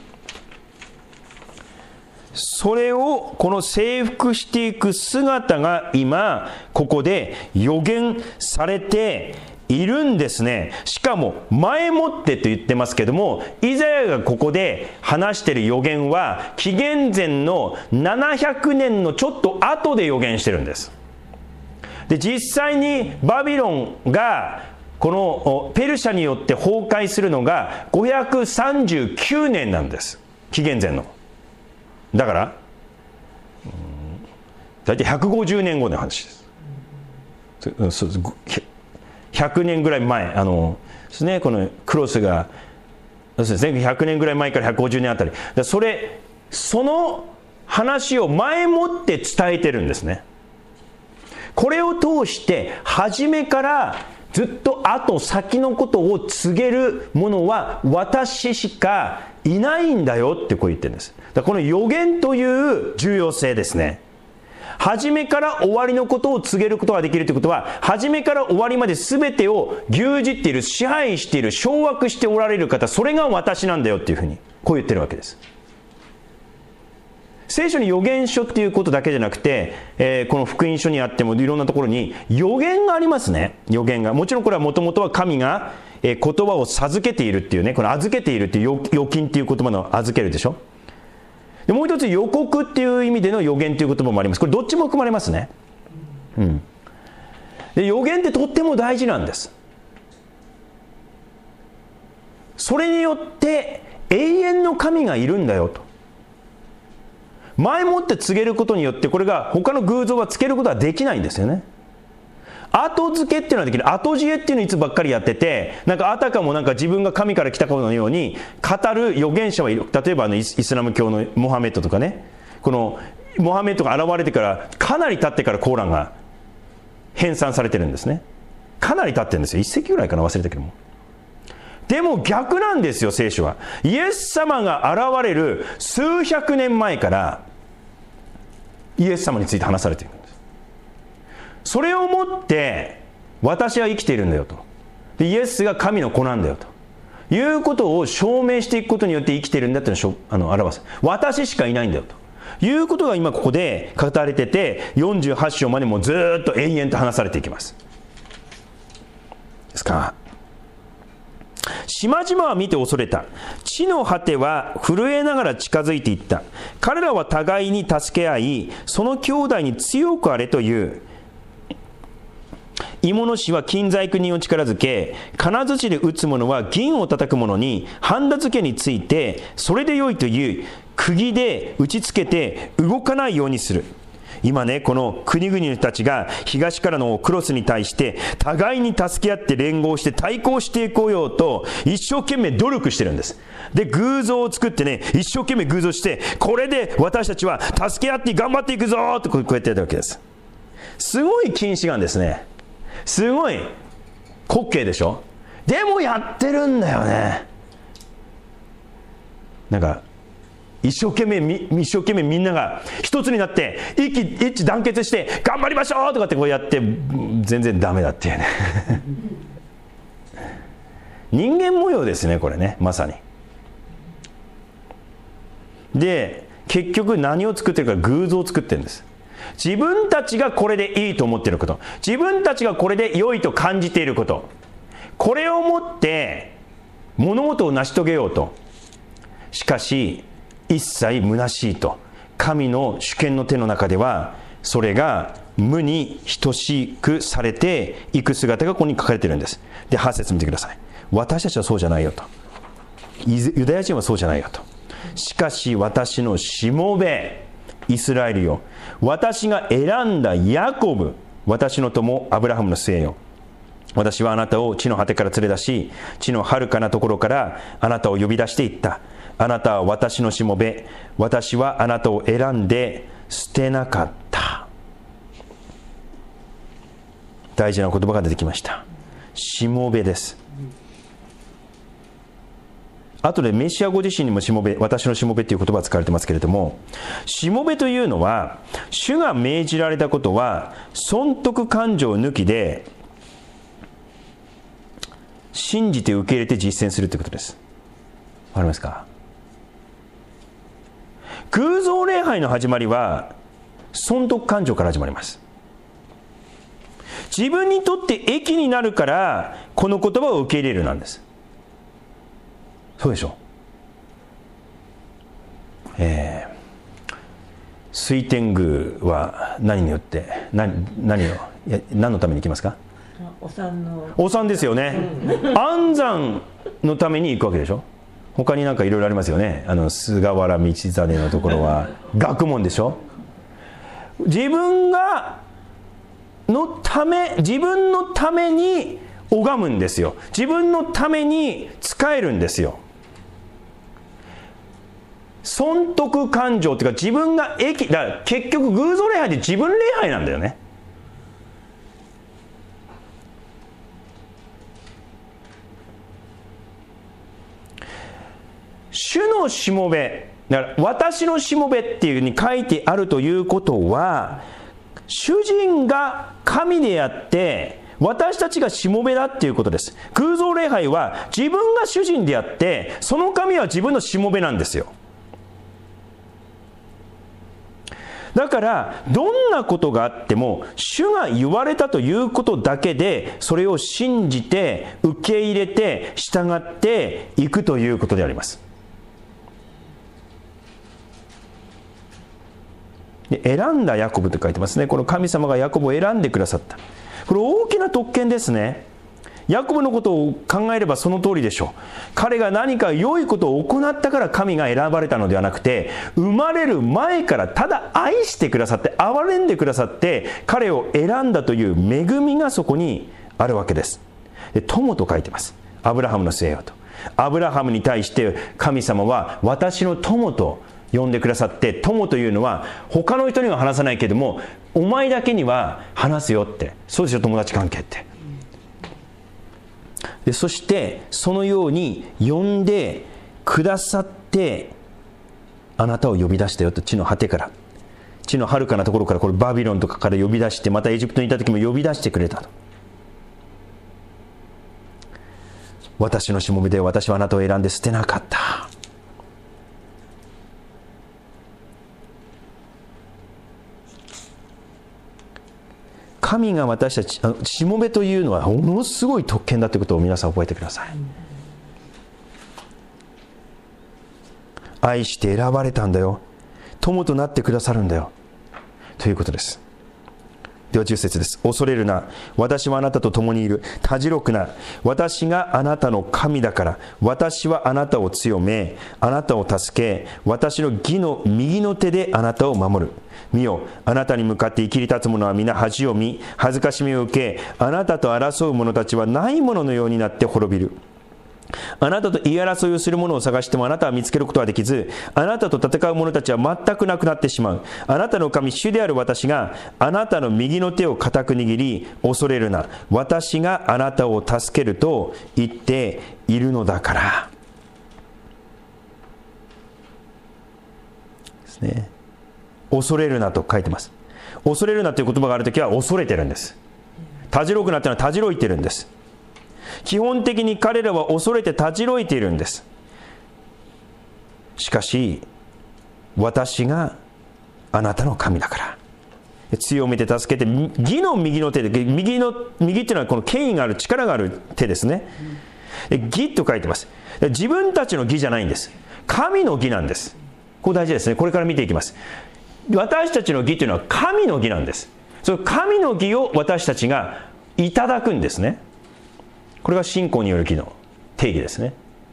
Speaker 1: それをこの征服していく姿が今ここで予言されているんですね。しかも前もってと言ってますけども、イザヤがここで話している予言は紀元前のななひゃくねんのちょっと後で予言してるんです。で実際にバビロンがこのペルシャによって崩壊するのがごひゃくさんじゅうきゅうねんなんです、紀元前の。だから大体ひゃくごじゅうねんごの話です。ひゃくねんぐらい前、あのですね、このクロスがひゃくねんぐらい前からひゃくごじゅうねんあたり、それその話を前もって伝えてるんですね。これを通して初めからずっと後先のことを告げるものは私しかいないんだよってこう言ってるんです。だからこの予言という重要性ですね。初めから終わりのことを告げることができるということは、初めから終わりまで全てを牛耳っている、支配している、掌握しておられる方、それが私なんだよっていうふうにこう言ってるわけです。聖書に預言書っていうことだけじゃなくて、えー、この福音書にあってもいろんなところに預言がありますね。預言がもちろんこれはもともとは神が、えー、言葉を授けているっていうね、この預けているっていう預金っていう言葉の預けるでしょ。でもう一つ予告っていう意味での預言という言葉もあります。これどっちも含まれますね。うん。で預言ってとっても大事なんです。それによって永遠の神がいるんだよと。前もって告げることによって、これが他の偶像はつけることはできないんですよね。後付けっていうのはできる。後知恵っていうのをいつばっかりやってて、なんかあたかもなんか自分が神から来たことのように語る預言者はいる。例えばあのイスラム教のモハメッドとかね、このモハメッドが現れてからかなり経ってからコーランが編纂されてるんですね。かなり経ってるんですよ。一世紀ぐらいかな、忘れたけども。でも逆なんですよ、聖書は。イエス様が現れる数百年前からイエス様について話されているんです。それをもって私は生きているんだよと。でイエスが神の子なんだよということを証明していくことによって生きているんだというのをあの表す。私しかいないんだよということが今ここで語られてて、よんじゅうはち章までもずっと延々と話されていきます。ですか。 島々は見て恐れた。地の果ては震えながら近づいていった。彼らは互いに助け合い、その兄弟に強くあれという。芋の師は金細工人を力づけ、金槌で打つ者は銀を叩く者に、ハンダ付けについて、それでよいという、釘で打ちつけて動かないようにする。今ね、この国々の人たちが東からのクロスに対して互いに助け合って連合して対抗していこうよと一生懸命努力してるんです。で、偶像を作ってね、一生懸命偶像して、これで私たちは助け合って頑張っていくぞとこうやってやったわけです。すごい近視眼ですね。すごい滑稽でしょ。でもやってるんだよね。なんか一生懸命一生懸命みんなが一つになって一気一致団結して頑張りましょうとかってこうやって全然ダメだっていうね人間模様ですね、これね、まさに。で、結局何を作ってるか、偶像を作ってるんです。自分たちがこれでいいと思っていること、自分たちがこれで良いと感じていること、これをもって物事を成し遂げようと。しかし一切虚しいと。神の主権の手の中ではそれが無に等しくされていく姿がここに書かれているんです。で、はち節見てください。私たちはそうじゃないよと。ユダヤ人はそうじゃないよと。しかし私のしもべイスラエルよ、私が選んだヤコブ、私の友アブラハムの末よ、私はあなたを地の果てから連れ出し、地の遥かなところからあなたを呼び出していった。あなたは私のしもべ、私はあなたを選んで捨てなかった。大事な言葉が出てきました。しもべです。後でメシアご自身にもしもべ、私のしもべという言葉が使われてますけれども、しもべというのは主が命じられたことは損得感情抜きで信じて受け入れて実践するということです。わかりますか？偶像礼拝の始まりは損得感情から始まります。自分にとって益になるからこの言葉を受け入れるなんです。そうでしょう。えー、水天宮は何によって何、何を何のために行きますか？
Speaker 2: お産の
Speaker 1: お産ですよね。安産のために行くわけでしょ。他になんかいろいろありますよね。あの菅原道真のところは学問でしょ。自分がのため自分のために拝むんですよ。自分のために仕えるんですよ。損得感情っていうか、自分が益だから結局偶像礼拝って自分礼拝なんだよね。主のしもべ、だから私のしもべっていうふうに書いてあるということは、主人が神であって私たちがしもべだっていうことです。偶像礼拝は自分が主人であってその神は自分のしもべなんですよ。だからどんなことがあっても主が言われたということだけでそれを信じて受け入れて従っていくということであります。で、選んだヤコブと書いてますね。この神様がヤコブを選んでくださった。これ大きな特権ですね。ヤコブのことを考えればその通りでしょう。彼が何か良いことを行ったから神が選ばれたのではなくて、生まれる前からただ愛してくださって憐れんでくださって彼を選んだという恵みがそこにあるわけです。で、友と書いてます。アブラハムの末よと。アブラハムに対して神様は私の友と呼んでくださって、友というのは他の人には話さないけどもお前だけには話すよって。そうですよ、友達関係って。で、そしてそのように呼んでくださってあなたを呼び出したよと。地の果てから、地の遥かなところから、これバビロンとかから呼び出して、またエジプトにいた時も呼び出してくれたと。私のしもべで私はあなたを選んで捨てなかった。神が私たち、しもべというのはものすごい特権だということを皆さん覚えてください。 愛して選ばれたんだよ、友となってくださるんだよということです。ではじゅっ節です。恐れるな、私はあなたと共にいる。たじろくな、私があなたの神だから。私はあなたを強め、あなたを助け、私の義の右の手であなたを守る。見よ、あなたに向かって生きり立つ者は皆恥を見、恥ずかしみを受け、あなたと争う者たちはないもののようになって滅びる。あなたと言い争いをする者を探してもあなたは見つけることはできず、あなたと戦う者たちは全くなくなってしまう。あなたの神主である私があなたの右の手を固く握り、恐れるな、私があなたを助けると言っているのだからですね。恐れるなと書いてます。恐れるなという言葉があるときは恐れてるんです。たじろくなというのはたじろいてるんです。基本的に彼らは恐れてたじろいているんです。しかし私があなたの神だから、強めて助けて、義の右の手で、右の右っていうのはこの権威がある、力がある手ですね。義と書いてます。自分たちの義じゃないんです。神の義なんです。ここ大事ですね。これから見ていきます。私たちの義というのは神の義なんです。その神の義を私たちがいただくんですね。これが信仰による義の定義ですね。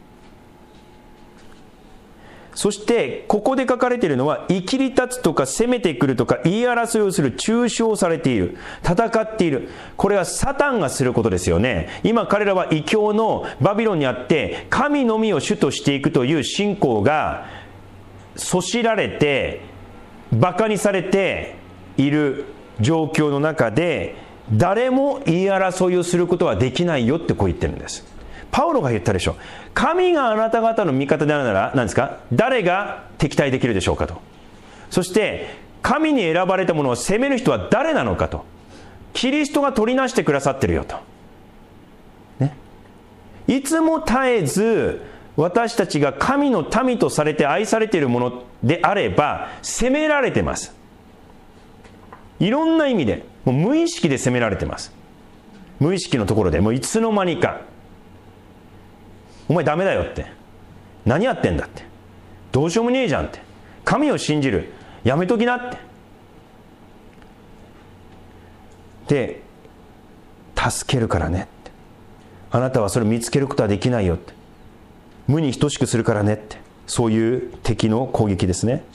Speaker 1: そしてここで書かれているのは、生きり立つとか攻めてくるとか言い争いをする、中傷されている、戦っている、これはサタンがすることですよね。今彼らは異教のバビロンにあって神のみを主としていくという信仰がそしられてバカにされている状況の中で、誰も言い争いをすることはできないよってこう言ってるんです。パウロが言ったでしょ。神があなた方の味方であるなら何ですか、誰が敵対できるでしょうかと。そして神に選ばれた者を責める人は誰なのかと。キリストが取りなしてくださってるよと、ね、いつも絶えず私たちが神の民とされて愛されているものであれば責められてます。いろんな意味でもう無意識で責められてます。無意識のところでもういつの間にか、お前ダメだよって、何やってんだって、どうしようもねえじゃんって、神を信じる、やめときなってで、助けるからねって、あなたはそれを見つけることはできないよって、無に等しくするからねって、そういう敵の攻撃ですね。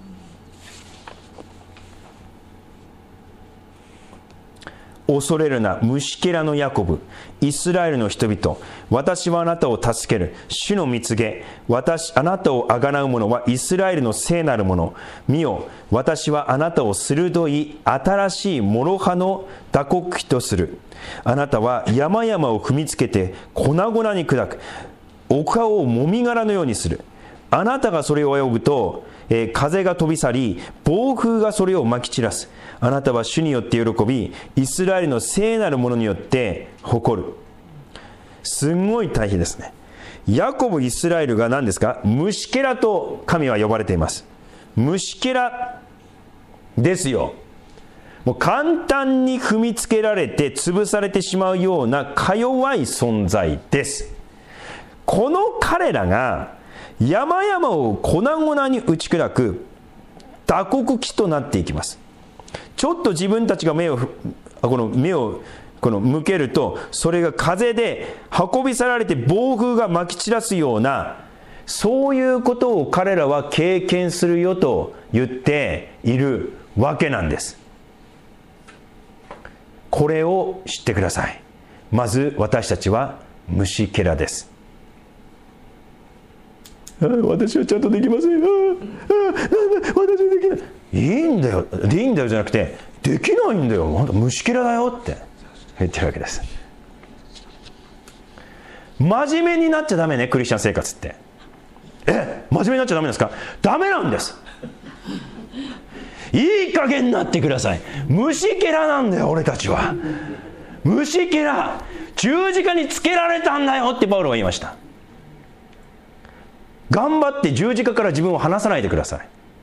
Speaker 1: 恐れるな、虫けらのヤコブ、イスラエルの人々、私はあなたを助ける、主の蜜げ、私あなたをあがなう者はイスラエルの聖なる者、見よ、私はあなたを鋭い新しい諸刃の打刻機とする。あなたは山々を踏みつけて粉々に砕く、丘をもみ殻のようにする。あなたがそれを泳ぐと、えー、風が飛び去り、暴風がそれをまき散らす。あなたは主によって喜び、イスラエルの聖なるものによって誇る。すごい対比ですね。ヤコブ、イスラエルが何ですか、虫けらと神は呼ばれています。虫けらですよ。もう簡単に踏みつけられて潰されてしまうようなか弱い存在です。この彼らが山々を粉々に打ち砕く打刻機となっていきます。ちょっと自分たちが目をこの目をこの向けると、それが風で運び去られて暴風がまき散らすような、そういうことを彼らは経験するよと言っているわけなんです。これを知ってください。まず私たちは虫けらです。ああ、私はちゃんとできません。ああ、私はできない。いいんだよ、でいいんだよじゃなくて、できないんだよ、本当虫けらだよって言ってるわけです。真面目になっちゃダメね、クリスチャン生活って。え、真面目になっちゃダメですか？ダメなんです。いい加減になってください。虫けらなんだよ、俺たちは。虫けら、十字架につけられたんだよってパウロは言いました。頑張って十字架から自分を離さないでください。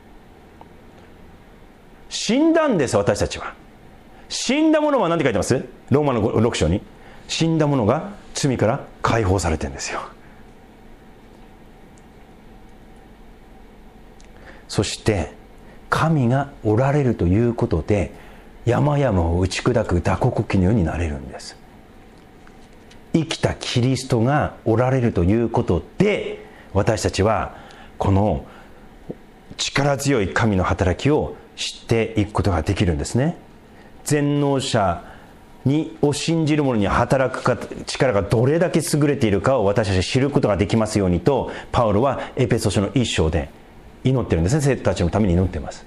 Speaker 1: 死んだんです、私たちは。死んだ者は何て書いてます？ローマのろく章に。死んだ者が罪から解放されてるんですよ。
Speaker 2: そして神がおられるということで山々を打ち砕く打刻機のようになれるんです。生きたキリストがおられるということで、私たちはこの力強い神の働きを知っていくことができるんですね。全能者にを信じる者に働くか力がどれだけ優れているかを私たちは知ることができますようにと、パウロはエペソ書の一章で祈ってるんですね。生徒たちのために祈っています。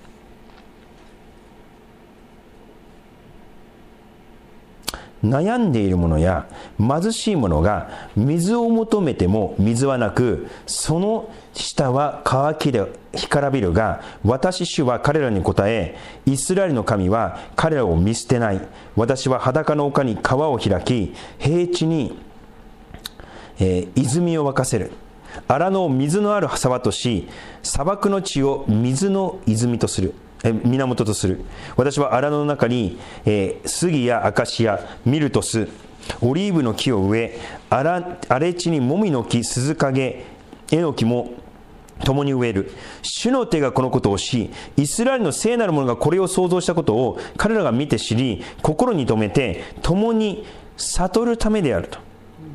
Speaker 2: 悩んでいる者や貧しい者が水を求めても水はなく、その舌は渇きで干からびるが、私主は彼らに答え、イスラエルの神は彼らを見捨てない。私は裸の丘に川を開き、平地に、えー、泉を沸かせる。荒野を水のある沢とし、砂漠の地を水の泉とする。源とする。私は荒野の中に、えー、杉やアカシア、ミルトス、オリーブの木を植え、荒れ地にもみの木、鈴影、エノキも共に植える。主の手がこのことをし、イスラエルの聖なる者がこれを創造したことを彼らが見て知り、心に留めて共に悟るためであると。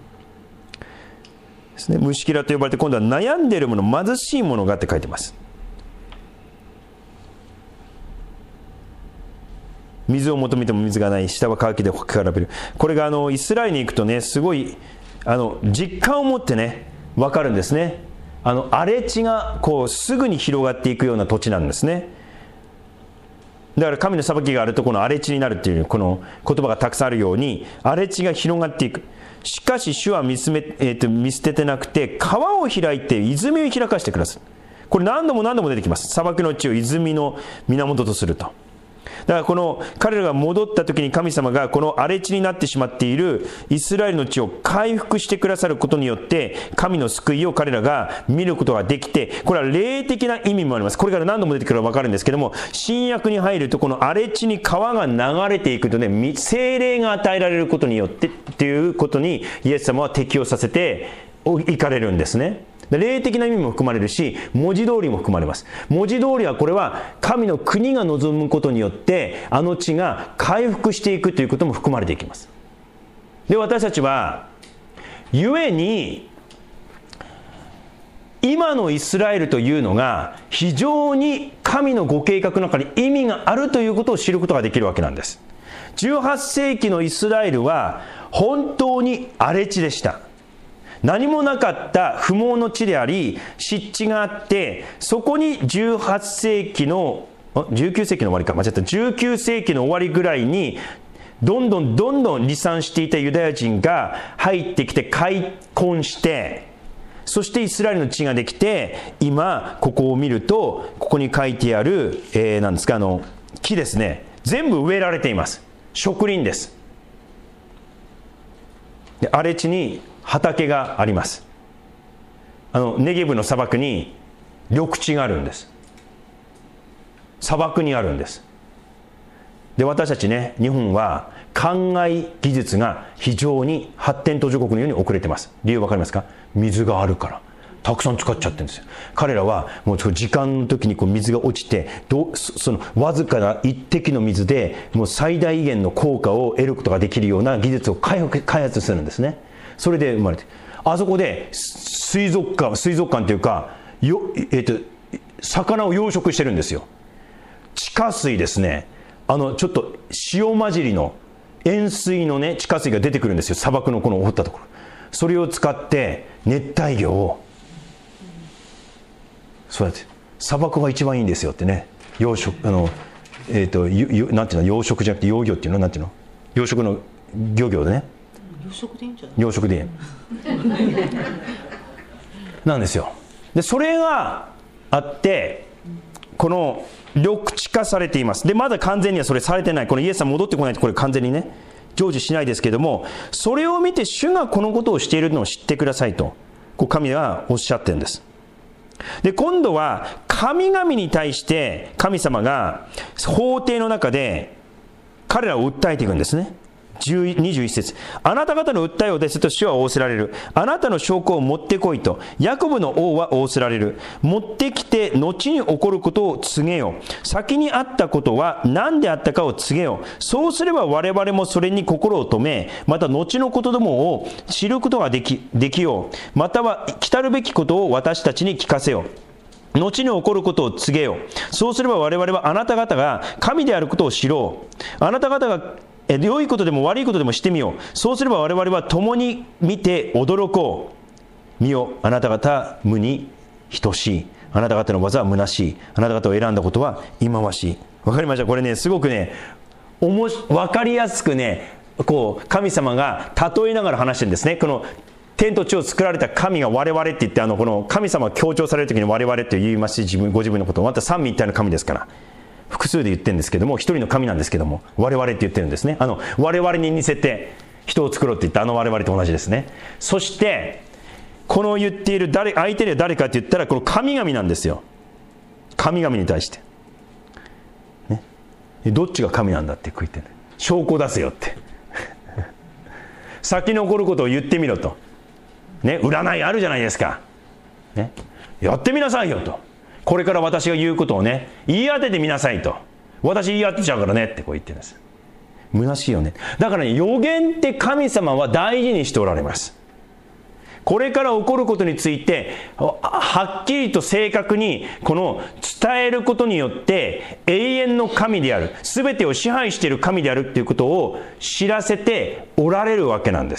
Speaker 2: ですね、ムシキラと呼ばれて、今度は悩んでいる者、貧しい者がって書いてます。水を求めても水がない、下は渇きで干からびる。これがあのイスラエルに行くとね、すごいあの実感を持ってね分かるんですね。あの荒れ地がこうすぐに広がっていくような土地なんですね。だから神の裁きがあるとこの荒れ地になるっていうこの言葉がたくさんあるように、荒れ地が広がっていく。しかし主は見つめ、えー、と見捨ててなくて、川を開いて泉を開かしてくださる。これ何度も何度も出てきます。砂漠の地を泉の源とすると。だからこの彼らが戻った時に、神様がこの荒れ地になってしまっているイスラエルの地を回復してくださることによって、神の救いを彼らが見ることができて、これは霊的な意味もあります。これから何度も出てくるのが分かるんですけども、新約に入るとこの荒れ地に川が流れていくとね、聖霊が与えられることによってっていうことにイエス様は適用させていかれるんですね。霊的な意味も含まれるし、文字通りも含まれます。文字通りはこれは神の国が望むことによってあの地が回復していくということも含まれていきます。で、私たちは故に今のイスラエルというのが非常に神のご計画の中に意味があるということを知ることができるわけなんです。じゅうはっせいきのイスラエルは本当に荒れ地でした。何もなかった不毛の地であり、湿地があって、そこにじゅうはっせいきのじゅうきゅうせいきの終わりか間違ったじゅうきゅうせいきの終わりぐらいにどんどんどんどん離散していたユダヤ人が入ってきて開墾して、そしてイスラエルの地ができて、今ここを見るとここに書いてある、えー、なんですか、あの木ですね、全部植えられています。植林です。で、荒れ地に畑があります。あのネゲブの砂漠に緑地があるんです。砂漠にあるんです。で、私たちね、日本は灌漑技術が非常に発展途上国のように遅れてます。理由わかりますか？水があるからたくさん使っちゃってるんですよ。彼らはもう時間の時にこう水が落ちて、どそのわずかな一滴の水でもう最大限の効果を得ることができるような技術を開発するんですね。それで生まれて、あそこで水族館水族館というかよ、えー、と魚を養殖してるんですよ。地下水ですね。あのちょっと塩混じりの塩水のね地下水が出てくるんですよ。砂漠のこの掘ったところ、それを使って熱帯魚を、そうやって砂漠が一番いいんですよってね、養殖あのえっ、ー、となんていうの、養殖じゃなくて養魚っていうの、なんていうの、養殖の漁業でね、
Speaker 3: 養殖でいいんじゃない？
Speaker 2: 養殖でいいなんですよ。で、それがあってこの緑地化されています。で、まだ完全にはそれされてない。このイエスさん戻ってこないとこれ完全にね成就しないですけども、それを見て主がこのことをしているのを知ってくださいと、こう神がおっしゃってるんです。で、今度は神々に対して神様が法廷の中で彼らを訴えていくんですね。 にじゅういち節、あなた方の訴えをですと主は仰せられる。あなたの証拠を持ってこいとヤコブの王は仰せられる。持ってきて後に起こることを告げよ。先にあったことは何であったかを告げよ。そうすれば我々もそれに心を留め、また後のことどもを知ることができ、できよう。または来たるべきことを私たちに聞かせよ。後に起こることを告げよ。そうすれば我々はあなた方が神であることを知ろう。あなた方が良いことでも悪いことでもしてみよう。そうすれば我々は共に見て驚こう。見よ、あなた方無に等しい。あなた方の技は虚しい。あなた方を選んだことは忌まわしい。わかりました？これね、すごくね、おもし分かりやすくね、こう神様が例えながら話してるんですね。この天と地を作られた神が我々って言って、あのこの神様が強調されるときに我々って言いますし、自分ご自分のことをまた三位一体の神ですから。複数で言ってるんですけども、一人の神なんですけども、我々って言ってるんですね。あの我々に似せて人を作ろうって言ったあの我々と同じですね。そしてこの言っている誰、相手で誰かって言ったらこの神々なんですよ。神々に対して、ね、どっちが神なんだって言ってる。証拠出せよって先に起こることを言ってみろと、ね、占いあるじゃないですか、ね、やってみなさいよと。これから私が言うことをね、言い当ててみなさいと。私言い当てちゃうからねってこう言ってるんです。虚しいよね。だからね、予言って神様は大事にしておられます。これから起こることについてはっきりと正確にこの伝えることによって永遠の神である、全てを支配している神であるっていうことを知らせておられるわけなんです。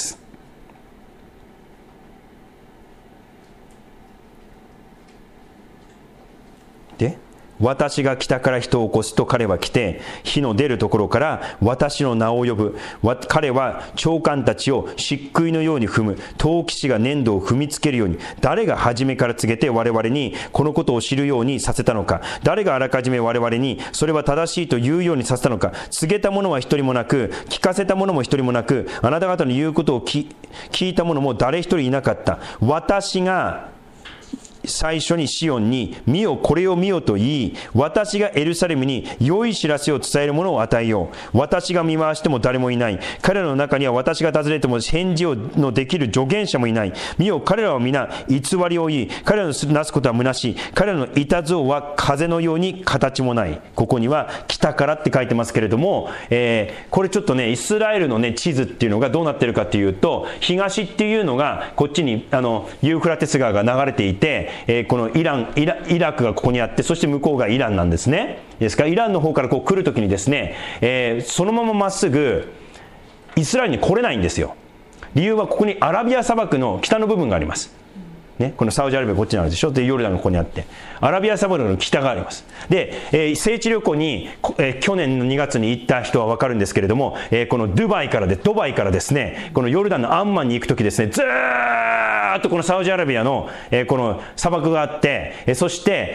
Speaker 2: で、私が北から人を起こすと彼は来て、火の出るところから私の名を呼ぶ。彼は長官たちを漆喰のように踏む。陶器師が粘土を踏みつけるように。誰が初めから告げて我々にこのことを知るようにさせたのか。誰があらかじめ我々にそれは正しいと言うようにさせたのか。告げた者は一人もなく、聞かせた者も一人もなく、あなた方の言うことを聞いた者も誰一人いなかった。私が最初にシオンに見よこれを見よと言い、私がエルサレムに良い知らせを伝えるものを与えよう。私が見回しても誰もいない。彼らの中には私が尋ねても返事をのできる助言者もいない。見よ彼らは皆偽りを言い、彼らのなすことは虚しい。彼らのいたずをは風のように形もない。ここには北からって書いてますけれども、えー、これちょっとね、イスラエルのね地図っていうのがどうなってるかっていうと、東っていうのがこっちにあのユーフラテス川が流れていて、えー、このイランイラ、イラクがここにあって、そして向こうがイランなんですね。ですからイランの方からこう来るときにですね、えー、そのまままっすぐイスラエルに来れないんですよ。理由はここにアラビア砂漠の北の部分があります。ね、このサウジアラビアこっちにあるでしょ。でヨルダンがここにあって、アラビア砂漠の北があります。で、えー、聖地旅行に、えー、去年のにがつに行った人は分かるんですけれども、えー、このドバイからでドバイからですね、このヨルダンのアンマンに行くときですね、ずーっとこのサウジアラビアの、えー、この砂漠があって、えー、そして、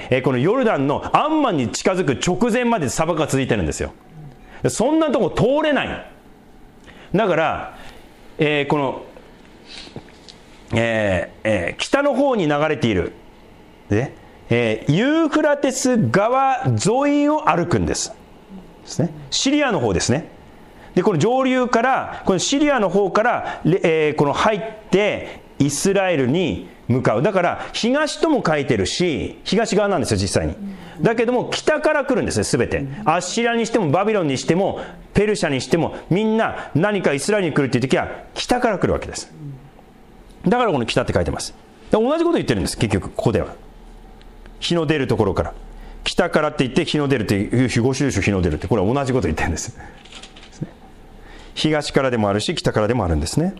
Speaker 2: えー、このヨルダンのアンマンに近づく直前まで砂漠が続いてるんですよ。そんなとこ通れない。だから、えー、このえーえー、北の方に流れている、ねえー、ユーフラテス川沿いを歩くんです。ですね、シリアの方ですね。でこの上流からこのシリアの方から、えー、この入ってイスラエルに向かう。だから東とも書いてるし、東側なんですよ実際に。だけども北から来るんですね、すべて。アッシリアにしてもバビロンにしてもペルシャにしても、みんな何かイスラエルに来るっていう時は北から来るわけです。だからこの北って書いてます。同じこと言ってるんです。結局ここでは日の出るところから北からって言って、日の出るっていうご種類日の出るって、これは同じこと言ってるんです。東からでもあるし北からでもあるんですね。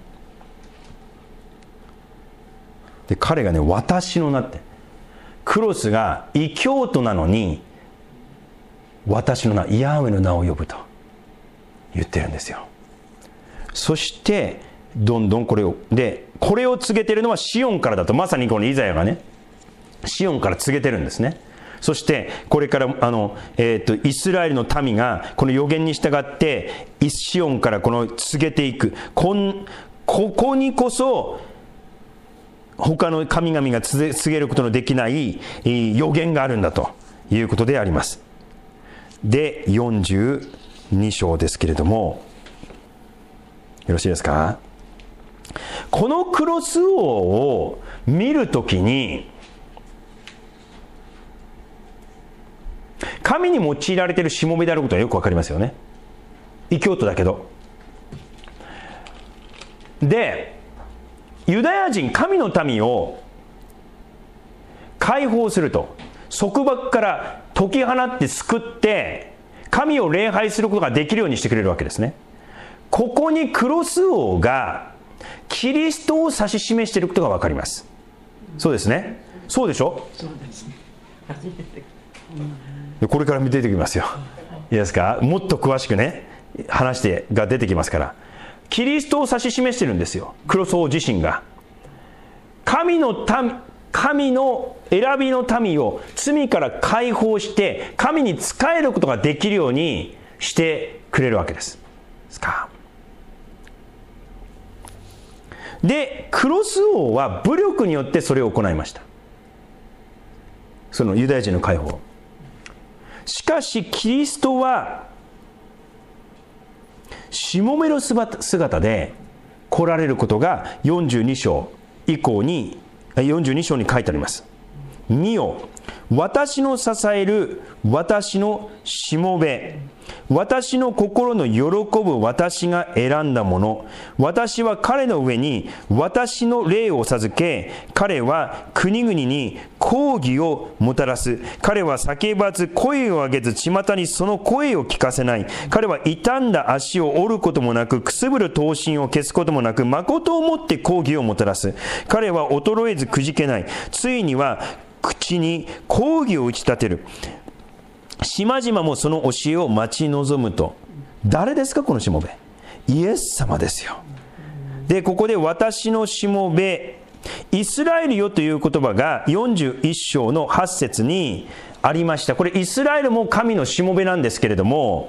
Speaker 2: で彼がね、私の名って、クロスが異教徒なのに私の名、ヤーウェの名を呼ぶと言ってるんですよ。そしてどんどんこれをでこれを告げているのはシオンからだと、まさにこのイザヤがねシオンから告げてるんですね。そしてこれからあの、えー、とイスラエルの民がこの予言に従ってシオンからこの告げていく、こんここにこそ他の神々が告げることのできない予言があるんだということであります。でよんじゅうに章ですけれども、 ろしいですか。このクロス王を見るときに、神に用いられているしもべであることはよくわかりますよね。異教徒だけど。で、ユダヤ人、神の民を解放すると、束縛から解き放って救って神を礼拝することができるようにしてくれるわけですね。ここにクロス王がキリストを指し示していることが分かります。そうですね。そうでしょ。そうですね。これから出てきますよ。いいですか。もっと詳しくね話してが出てきますから、キリストを指し示しているんですよ、クロス王自身が。神の民神の選びの民を罪から解放して神に仕えることができるようにしてくれるわけです。ですか。で、クロス王は武力によってそれを行いました。そのユダヤ人の解放。しかしキリストはしもべの姿で来られることがよんじゅうに章以降によんじゅうに章に書いてあります。見よ、私の支える私のしもべ、私の心の喜ぶ私が選んだもの、私は彼の上に私の霊を授け、彼は国々に抗議をもたらす。彼は叫ばず声を上げず巷にその声を聞かせない。彼は傷んだ足を折ることもなく、くすぶる刀身を消すこともなく、誠をもって抗議をもたらす。彼は衰えずくじけない。ついには口に抗議を打ち立てる。島々もその教えを待ち望むと。誰ですかこのしもべ。イエス様ですよ。で、ここで私のしもべイスラエルよという言葉がよんじゅういち章のはち節にありました。これイスラエルも神のしもべなんですけれども、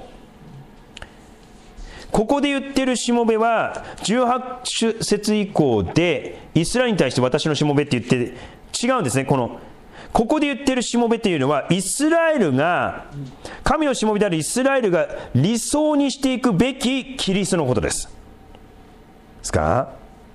Speaker 2: ここで言っているしもべはじゅうはち節以降でイスラエルに対して私のしもべって言って違うんですね。このここで言っているしもべというのはイスラエルが神のしもべであるイスラエルが理想にしていくべきキリストのことです。ですか。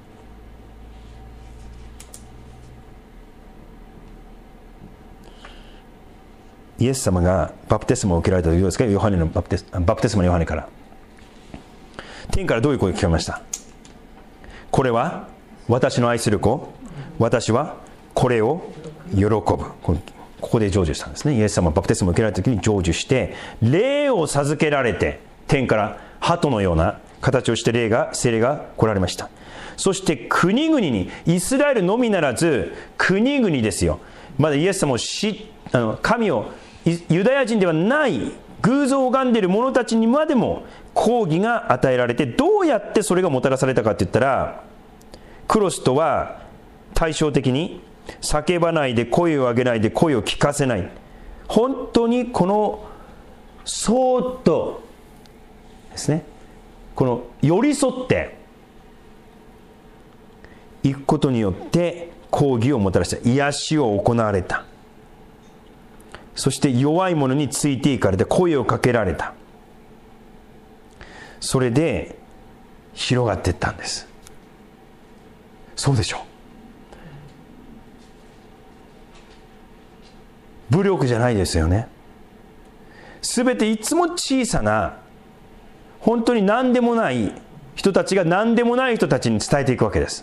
Speaker 2: イエス様がバプテスマを受けられたということですか。ヨハネのバプテス、バプテスマのヨハネから天からどういう声が聞こえました。これは私の愛する子、私はこれを喜ぶ。ここで成就したんですね。イエス様はバプテスマを受けられた時に成就して霊を授けられて、天から鳩のような形をして霊が聖霊が来られました。そして国々に、イスラエルのみならず国々ですよ。まだイエス様をしあの神をユダヤ人ではない偶像を拝んでいる者たちにまでも抗議が与えられて、どうやってそれがもたらされたかって言ったら、クロスとは対照的に叫ばないで声を上げないで声を聞かせない、本当にこのそーっとですね、この寄り添っていくことによって抗議をもたらした、癒しを行われた。そして弱い者についていかれて声をかけられた。それで広がっていったんです。そうでしょう。武力じゃないですよね。すべていつも小さな、本当に何でもない人たちが何でもない人たちに伝えていくわけです。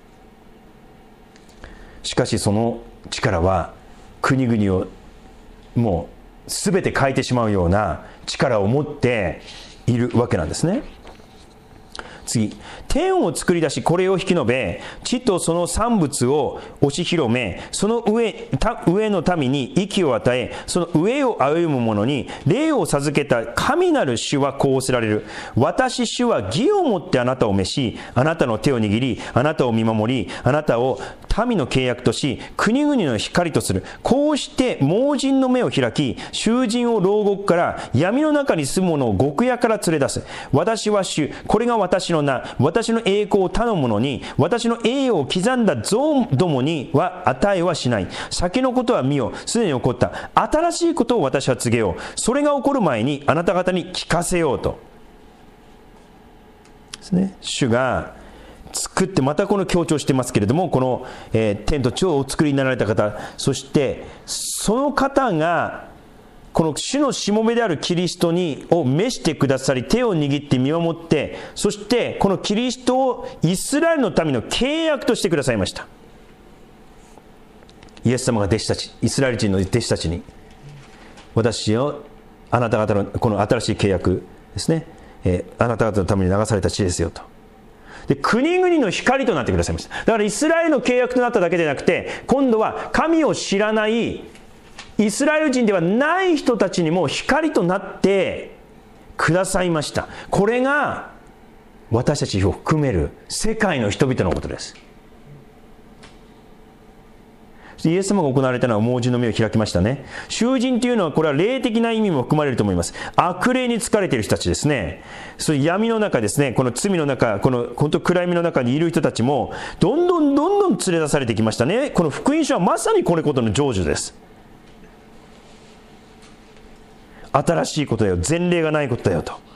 Speaker 2: しかしその力は国々をもうすべて変えてしまうような力を持っているわけなんですね。次、天を作り出しこれを引き延べ、地とその産物を押し広め、その上上の民に息を与え、その上を歩む者に霊を授けた神なる主はこう仰せられる。私主は義をもってあなたを召し、あなたの手を握り、あなたを見守り、あなたを民の契約とし、国々の光とする。こうして盲人の目を開き、囚人を牢獄から闇の中に住む者を極夜から連れ出す。私は主、これが私の名、私の栄光を他の者に、私の栄誉を刻んだ像どもには与えはしない。先のことは見よ、すでに起こった。新しいことを私は告げよう。それが起こる前にあなた方に聞かせようと。 ですね。主が作って、またこの強調してますけれども、この、えー、天と地をお作りになられた方、そしてその方がこの主のしもべであるキリストにを召してくださり、手を握って見守って、そしてこのキリストをイスラエルの民の契約としてくださいました。イエス様が弟子たち、イスラエル人の弟子たちに、私をあなた方のこの新しい契約ですね、えー、あなた方のために流された血ですよと。で、国々の光となってくださいました。だからイスラエルの契約となっただけでなくて、今度は神を知らないイスラエル人ではない人たちにも光となってくださいました。これが私たちを含める世界の人々のことです。イエス様が行われたのは盲人の目を開きましたね。囚人というのはこれは霊的な意味も含まれると思います。悪霊に疲れている人たちですね。そういう闇の中ですね、この罪の中、この本当暗闇の中にいる人たちもどんどんどんどん連れ出されてきましたね。この福音書はまさにこれことの成就です。新しいことだよ、前例がないことだよと。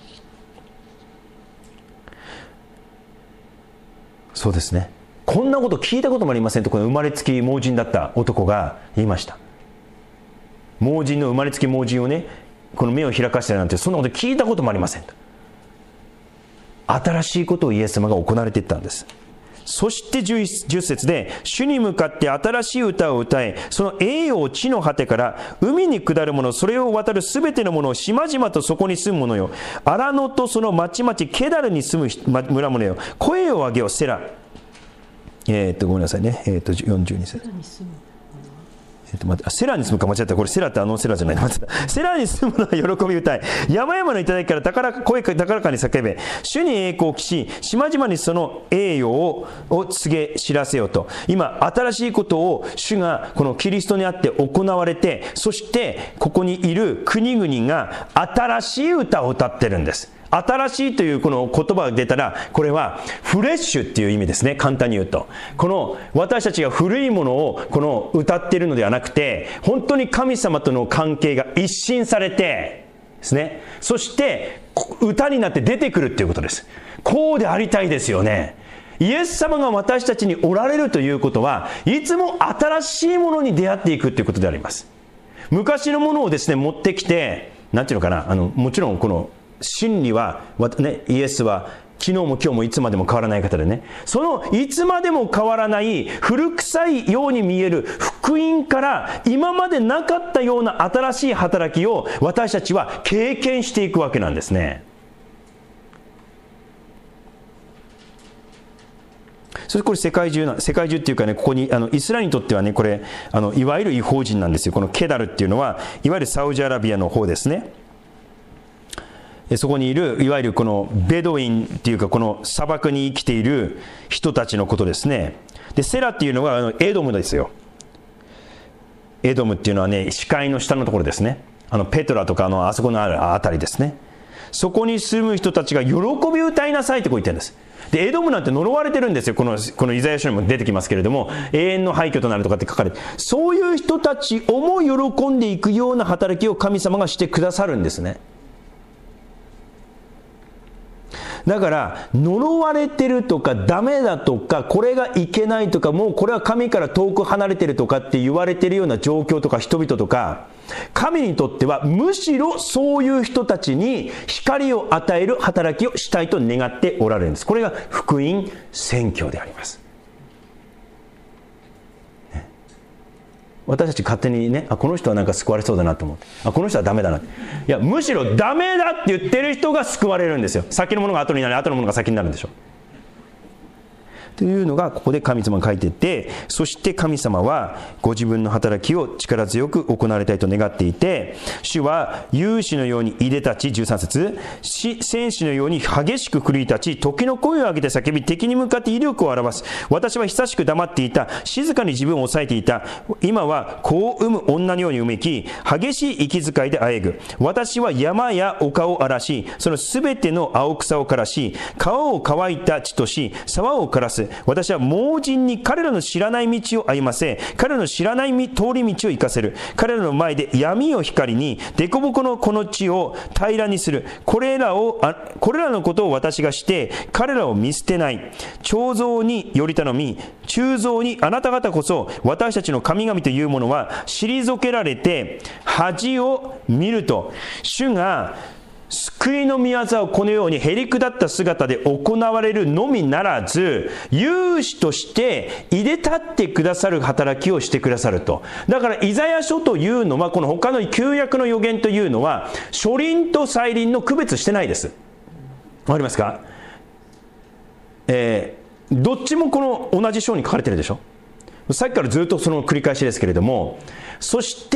Speaker 2: そうですね。こんなこと聞いたこともありませんと、この生まれつき盲人だった男が言いました。盲人の生まれつき盲人をね、この目を開かせたなんて、そんなこと聞いたこともありませんと。新しいことをイエス様が行われていったんです。そしてじゅう節で、主に向かって新しい歌を歌え、その栄誉を地の果てから海に下る者、それを渡るすべての者を島々とそこに住む者よ、荒野とその町々ケダルに住む村々よ、声を上げよセラ。えー、っとごめんなさいね、えー、っとよんじゅうに節、えー、っと待って、セラに住むか間違った。これセラってあのセラじゃない、待って、セラに住むのは喜び歌い、山々の頂から高らか声高らかに叫べ、主に栄光を期し、島々にその栄誉をを告げ知らせよと。今新しいことを主がこのキリストにあって行われて、そしてここにいる国々が新しい歌を歌ってるんです。新しいというこの言葉が出たら、これはフレッシュっていう意味ですね。簡単に言うと、この私たちが古いものをこの歌っているのではなくて、本当に神様との関係が一新されてですね、そして歌になって出てくるっていうことです。こうでありたいですよね。イエス様が私たちにおられるということは、いつも新しいものに出会っていくということであります。昔のものをですね持ってきて、なんていうのかな、あのもちろんこの真理は、ね、イエスは昨日も今日もいつまでも変わらない方でね、そのいつまでも変わらない古臭いように見える福音から今までなかったような新しい働きを私たちは経験していくわけなんですね。それこれ世界中な世界中っていうかね、ここにあのイスラエルにとってはね、これあのいわゆる異邦人なんですよ。このケダルっていうのはいわゆるサウジアラビアの方ですね。そこにいるいわゆるこのベドウィンっていうか、この砂漠に生きている人たちのことですね。でセラっていうのはあのエドムですよ。エドムっていうのはね、視界の下のところですね。あのペトラとかあのあそこのあるあたりですね。そこに住む人たちが喜び歌いなさいってこう言ってるんです。でエドムなんて呪われてるんですよ。このこのイザヤ書にも出てきますけれども、永遠の廃墟となるとかって書かれて、そういう人たちをも喜んでいくような働きを神様がしてくださるんですね。だから呪われてるとかダメだとか、これがいけないとか、もうこれは神から遠く離れてるとかって言われてるような状況とか人々とか、神にとってはむしろそういう人たちに光を与える働きをしたいと願っておられるんです。これが福音宣教であります。私たち勝手にね、あこの人はなんか救われそうだなと思って、あこの人はダメだなって、いやむしろダメだって言ってる人が救われるんですよ。先のものが後になり、後のものが先になるんでしょというのがここで神様が書いていて、そして神様はご自分の働きを力強く行われたいと願っていて、主は勇士のようにいでたち、じゅうさん節、戦士のように激しく狂い立ち、時の声を上げて叫び、敵に向かって威力を表す。私は久しく黙っていた、静かに自分を抑えていた。今は子を産む女のようにうめき、激しい息遣いであえぐ。私は山や丘を荒らし、そのすべての青草を枯らし、川を乾いた地とし、沢を枯らす。 。私は盲人に彼らの知らない道を歩ませ、彼らの知らない通り道を行かせる。彼らの前で闇を光に、凸凹のこの地を平らにする。これらを、あこれらのことを私がして、彼らを見捨てない。彫像により頼み、鋳造にあなた方こそ、私たちの神々というものは、退けられて、恥を見ると、主が救いの御業をこのようにへり下った姿で行われるのみならず、有志として入れ立ってくださる働きをしてくださると。だからイザヤ書というのは、この他の旧約の預言というのは、初臨と再臨の区別してないです。わかりますか？えー、どっちもこの同じ章に書かれてるでしょ。さっきからずっとその繰り返しですけれども、そして、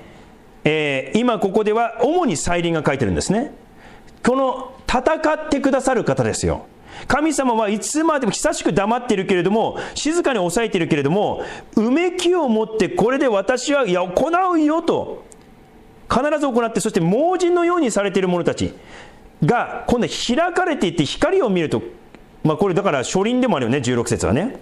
Speaker 2: えー、今ここでは主に再臨が書いてるんですね。この戦ってくださる方ですよ。神様はいつまでも久しく黙っているけれども、静かに抑えているけれども、うめきを持ってこれで私はいや行うよと必ず行って、そして盲人のようにされている者たちが今度は開かれていって光を見ると、まあこれだから初臨でもあるよね、じゅうろく節はね。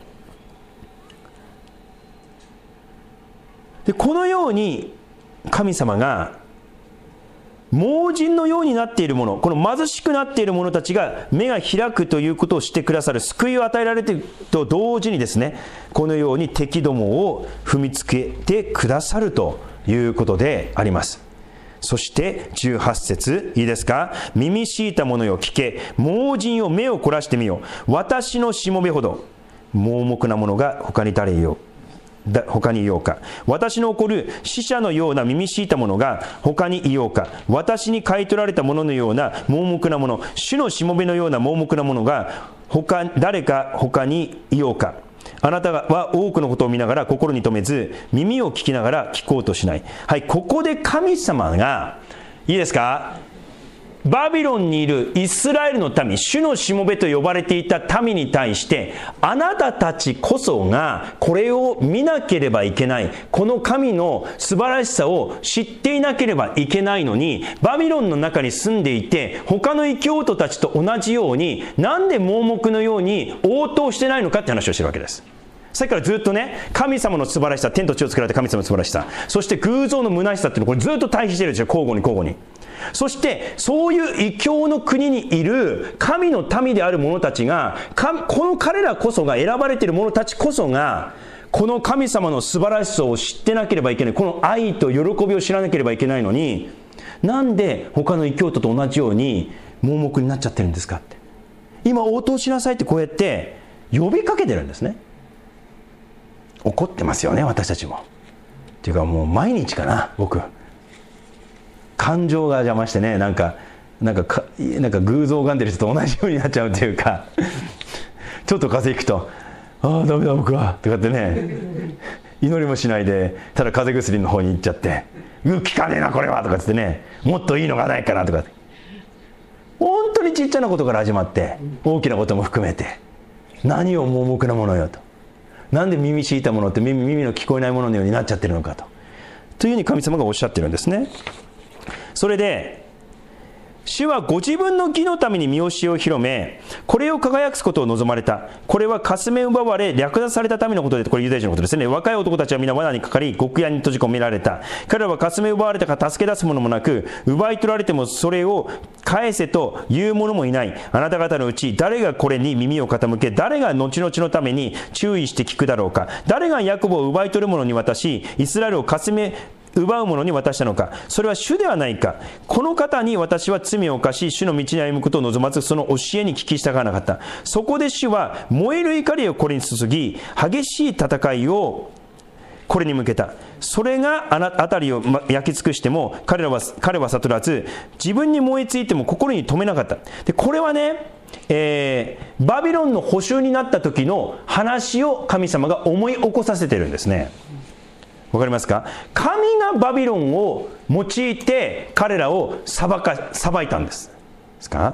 Speaker 2: でこのように神様が盲人のようになっている者、この貧しくなっている者たちが目が開くということをしてくださる、救いを与えられていると同時にですね、このように敵どもを踏みつけてくださるということであります。そしてじゅうはち節、いいですか？耳しいた者よ聞け、盲人を目を凝らしてみよう。私のしもべほど盲目な者が他に誰よ他にいようか。私の怒る死者のような耳しいた者が他にいようか。私に買い取られた者のような盲目な者、主のしもべのような盲目な者が他誰か他にいようか。あなたは多くのことを見ながら心に留めず、耳を聞きながら聞こうとしない。はい、ここで神様が、いいですか？バビロンにいるイスラエルの民、主のしもべと呼ばれていた民に対して、あなたたちこそがこれを見なければいけない、この神の素晴らしさを知っていなければいけないのに、バビロンの中に住んでいて他の異教徒たちと同じように、なんで盲目のように応答してないのかって話をしてるわけです。さっきからずっとね、神様の素晴らしさ、天と地を作られた神様の素晴らしさ、そして偶像の虚しさっていうのをこれずっと対比してるんですよ、交互に交互に。そしてそういう異教の国にいる神の民である者たちが、この彼らこそが、選ばれている者たちこそがこの神様の素晴らしさを知ってなければいけない、この愛と喜びを知らなければいけないのに、なんで他の異教徒と同じように盲目になっちゃってるんですかって、今応答しなさいってこうやって呼びかけてるんですね。怒ってますよね、私たちも。っていうかもう毎日かな、僕感情が邪魔してね、なんかなんかかなんか偶像を拝んでる人と同じようになっちゃうというかちょっと風邪ひくと、ああダメだ僕はとかってね、祈りもしないでただ風邪薬の方に行っちゃって、う効かねえなこれはとかってね、もっといいのがないかなとか、本当にちっちゃなことから始まって大きなことも含めて、何を盲目なものよと、なんで耳しいたものって 耳, 耳の聞こえないもののようになっちゃってるのかとというふうに神様がおっしゃってるんですね。それで主はご自分の義のために見教えを広め、これを輝くことを望まれた。これはかすめ奪われ略奪された民のことで、これユダヤ人のことですね。若い男たちは皆罠にかかり極屋に閉じ込められた。彼らはかすめ奪われたから助け出すものもなく、奪い取られてもそれを返せというものもいない。あなた方のうち誰がこれに耳を傾け、誰が後々のために注意して聞くだろうか。誰がヤコブを奪い取る者に渡し、イスラエルをかすめ奪う者に渡したのか。それは主ではないか。この方に私は罪を犯し、主の道に歩むことを望まず、その教えに聞き従わなかった。そこで主は燃える怒りをこれに注ぎ、激しい戦いをこれに向けた。それがあな辺りを焼き尽くしても彼らは彼は悟らず、自分に燃えついても心に留めなかった。でこれはね、えー、バビロンの捕囚になった時の話を神様が思い起こさせてるんですね。わかりますか？神がバビロンを用いて彼らを裁か裁いたんですですか？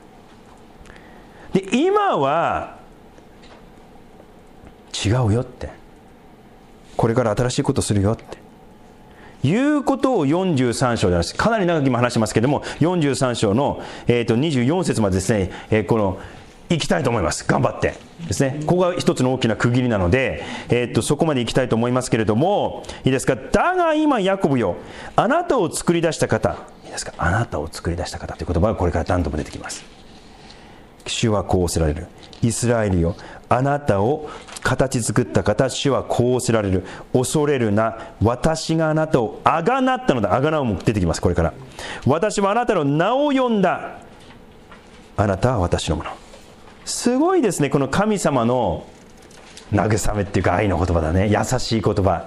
Speaker 2: で今は違うよって、これから新しいことするよっていうことをよんじゅうさん章で話して、かなり長く今話してますけれども、よんじゅうさん章の、えー、とにじゅうよん節までですね、えー、この行きたいと思います。頑張ってですね。ここが一つの大きな区切りなので、えー、っとそこまで行きたいと思いますけれども、いいですか。だが今ヤコブよ、あなたを作り出した方、いいですか。あなたを作り出した方という言葉がこれから何度も出てきます。主はこうおせられる。イスラエルよ、あなたを形作った方、主はこうおせられる。恐れるな、私があなたをあがなったのだ。あがなうも出てきます。これから私はあなたの名を呼んだ。あなたは私のもの。すごいですね。この神様の慰めっていうか愛の言葉だね。優しい言葉。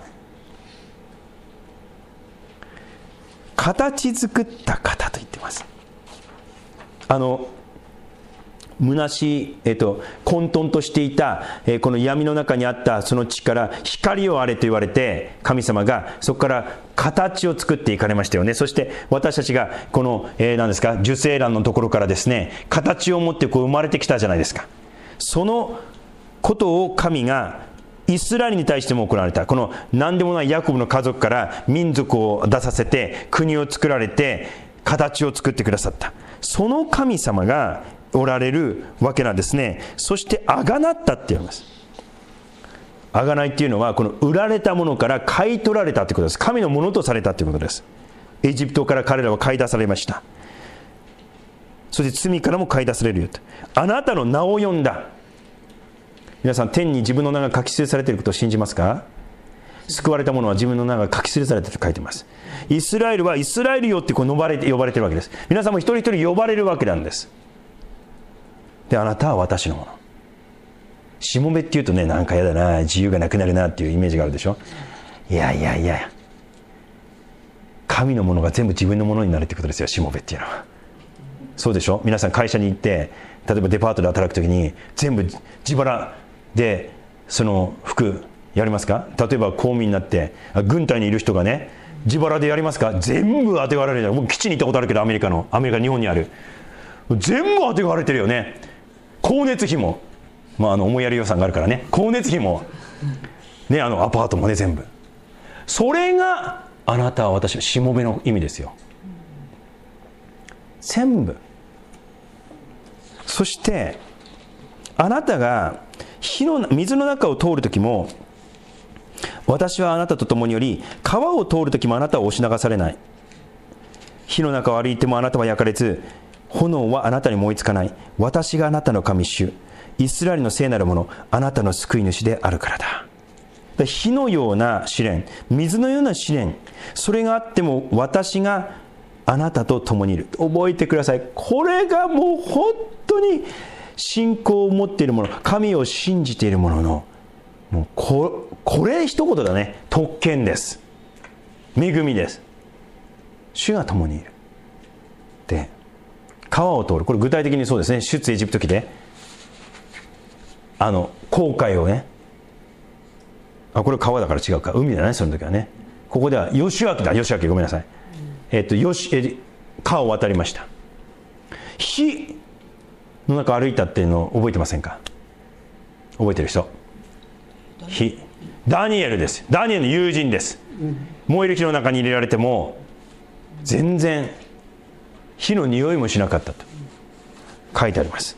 Speaker 2: 形作った方と言ってます。あの虚しい、えっと、混沌としていた、えー、この闇の中にあったその地から光をあれと言われて、神様がそこから形を作っていかれましたよね。そして私たちがこの、えー、何ですか、受精卵のところからですね、形を持ってこう生まれてきたじゃないですか。そのことを神がイスラエルに対しても行われた。この何でもないヤコブの家族から民族を出させて国を作られて形を作ってくださった。その神様がおられるわけなんですね。そしてあがなったって言います。あがないっていうのはこの売られたものから買い取られたということです。神のものとされたということです。エジプトから彼らは買い出されました。そして罪からも買い出されるよと。あなたの名を呼んだ。皆さん、天に自分の名が書き記されていることを信じますか？救われた者は自分の名が書き記されていると書いています。イスラエルはイスラエルよってこう呼ばれて呼ばれているわけです。皆さんも一人一人呼ばれるわけなんです。で、あなたは私のもの。しもべっていうとね、なんかやだな、自由がなくなるなっていうイメージがあるでしょ。いやいやいや、神のものが全部自分のものになるってことですよ、しもべっていうのは。そうでしょ。皆さん会社に行って例えばデパートで働くときに全部自腹でその服やりますか？例えば公務員になって軍隊にいる人がね、自腹でやりますか？全部当てがわれるじゃん。僕基地に行ったことあるけど、アメリカのアメリカ日本にある全部当てがわれてるよね。光熱費も、まあ、あの思いやり予算があるからね、光熱費も、ね、あのアパートもね、全部。それがあなたは私、しもべの意味ですよ。全部。そしてあなたが火の水の中を通るときも、私はあなたと共により、川を通るときもあなたは押し流されない。火の中を歩いてもあなたは焼かれず、炎はあなたに燃えつかない。私があなたの神主、イスラエルの聖なるもの、あなたの救い主であるからだ。火のような試練、水のような試練、それがあっても私があなたと共にいる。覚えてください。これがもう本当に信仰を持っている者、神を信じている者のもう こ, これ一言だね。特権です。恵みです。主が共にいる。で、川を通る。これ具体的にそうですね。出エジプト記であの航海をね、あ、これ川だから違うか、海だね、その時はね。ここではヨシュア記だ、ヨシュア記、ごめんなさい。えっとヨシえ川を渡りました。火の中歩いたっていうのを覚えてませんか？覚えてる人？火、ダニエルです。ダニエルの友人です。燃える火の中に入れられても全然火の匂いもしなかったと書いてあります。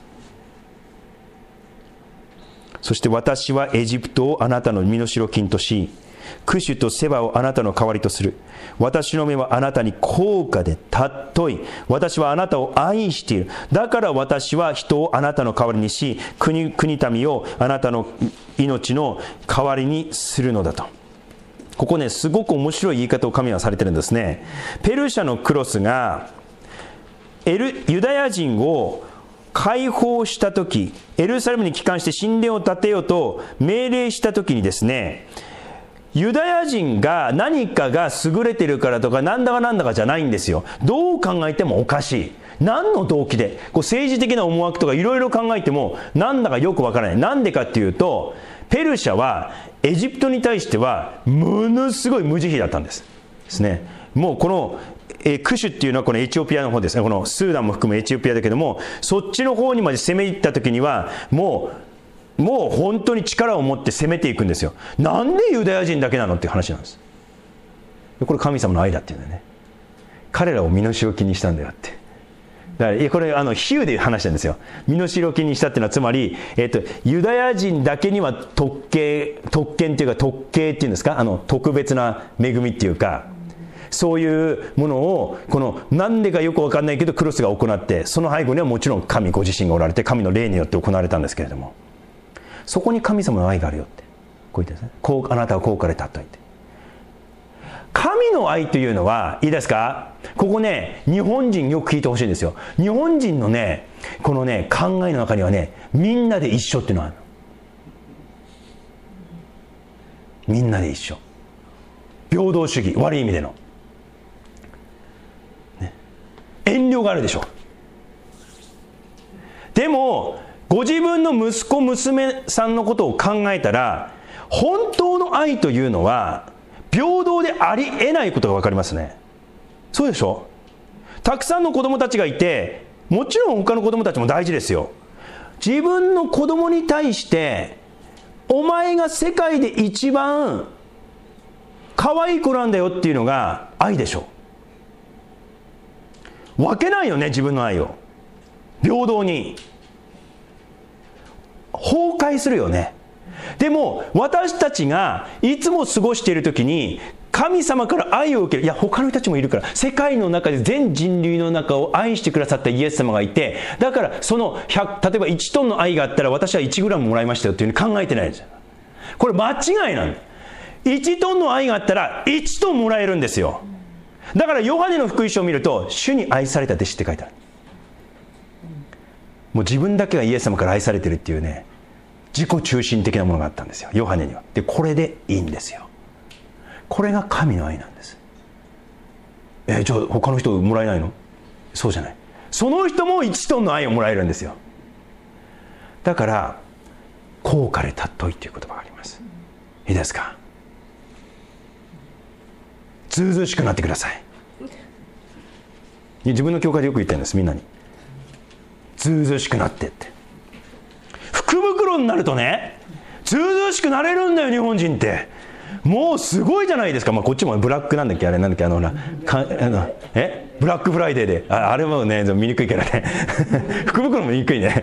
Speaker 2: そして私はエジプトをあなたの身代金とし、クシュとセバをあなたの代わりとする。私の目はあなたに高価で尊い。私はあなたを愛している。だから私は人をあなたの代わりにし、国、国民をあなたの命の代わりにするのだと。ここね、すごく面白い言い方を神はされてるんですね。ペルシャのクロスがエルユダヤ人を解放したとき、エルサレムに帰還して神殿を建てようと命令したときにですね、ユダヤ人が何かが優れてるからとかなんだかなんだかじゃないんですよ。どう考えてもおかしい。何の動機で、こう政治的な思惑とかいろいろ考えてもなんだかよくわからない。なんでかっていうと、ペルシャはエジプトに対してはものすごい無慈悲だったんですですね。もうこのえクシュっていうのはこのエチオピアの方ですね。このスーダンも含むエチオピアだけども、そっちの方にまで攻め入った時にはもうもう本当に力を持って攻めていくんですよ。なんでユダヤ人だけなのっていう話なんです。これ神様の愛だっていうんだよね。彼らを身代金にしたんだよって。 だからいやこれあの比喩で話してるんですよ。身代金にしたっていうのはつまり、えっと、ユダヤ人だけには特権特権っていうか特権っていうんですか、あの特別な恵みっていうか、そういうものをこのなんでかよく分かんないけどクロスが行って、その背後にはもちろん神ご自身がおられて、神の霊によって行われたんですけれども、そこに神様の愛があるよってこう言ってですね、こうあなたはこうから例えて、神の愛というのはいいですか、ここね日本人よく聞いてほしいんですよ。日本人のねこのね考えの中にはね、みんなで一緒っていうのがあるの。みんなで一緒、平等主義、悪い意味での、ね、遠慮があるでしょ。でもご自分の息子娘さんのことを考えたら、本当の愛というのは平等でありえないことが分かりますね。そうでしょ。たくさんの子供たちがいて、もちろん他の子供たちも大事ですよ。自分の子供に対してお前が世界で一番可愛い子なんだよっていうのが愛でしょ。分けないよね、自分の愛を平等に。崩壊するよね。でも私たちがいつも過ごしているときに神様から愛を受ける、いや他の人たちもいるから、世界の中で全人類の中を愛してくださったイエス様がいて、だからそのひゃく例えばいちトンの愛があったら私はいちグラムもらいましたよっていうふうに考えてないんですよ。これ間違いなんだ。いちトンの愛があったらいちトンもらえるんですよ。だからヨハネの福音書を見ると、主に愛された弟子って書いてある。もう自分だけがイエス様から愛されてるっていうね、自己中心的なものがあったんですよ、ヨハネには。でこれでいいんですよ。これが神の愛なんです。えじゃあ他の人もらえないの？そうじゃない。その人もいちトンの愛をもらえるんですよ。だから高価で尊いという言葉があります。いいですか。ずうずうしくなってください。自分の教会でよく言ってるんです、みんなに。ずうずうしくなってって。福袋になるとね、ずうずうしくなれるんだよ、日本人って。もうすごいじゃないですか。まあ、こっちもブラックなんだっけ、あれなんだっけ、あのかあのえブラックフライデーで、あ, あれもね見にくいからね福袋も見にくいね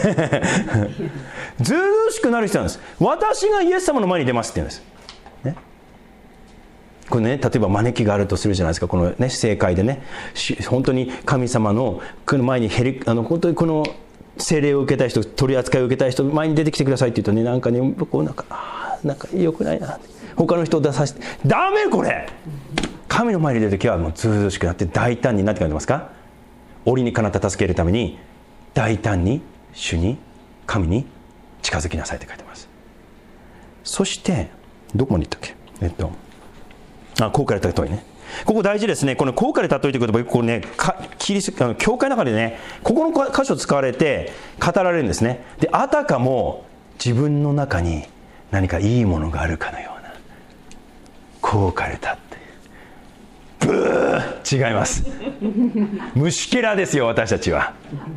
Speaker 2: ずうずうしくなる人なんです。私がイエス様の前に出ますって言うんです、ね、これね、例えば招きがあるとするじゃないですか。このね正会でね、本当に神様のこの前にヘリあの本当にこの聖霊を受けたい人、取り扱いを受けたい人、前に出てきてくださいって言うとね、なんかね、こうなんかあなんか良くないなって、他の人を出させて、ダメこれ。神の前に出るときはもうずうずうしくなって大胆になって書いてますか。折にかなった助けるために大胆に主に神に近づきなさいって書いてます。そしてどこまで言ったっけ、えっとあ高価で尊いね。ここ大事ですね。この高価で尊いという言葉、こうね、キリスト教会の中でね、ここの箇所使われて語られるんですね。で、あたかも自分の中に何かいいものがあるかのような、高価で尊い。ブー、違います。虫けらですよ、私たちは。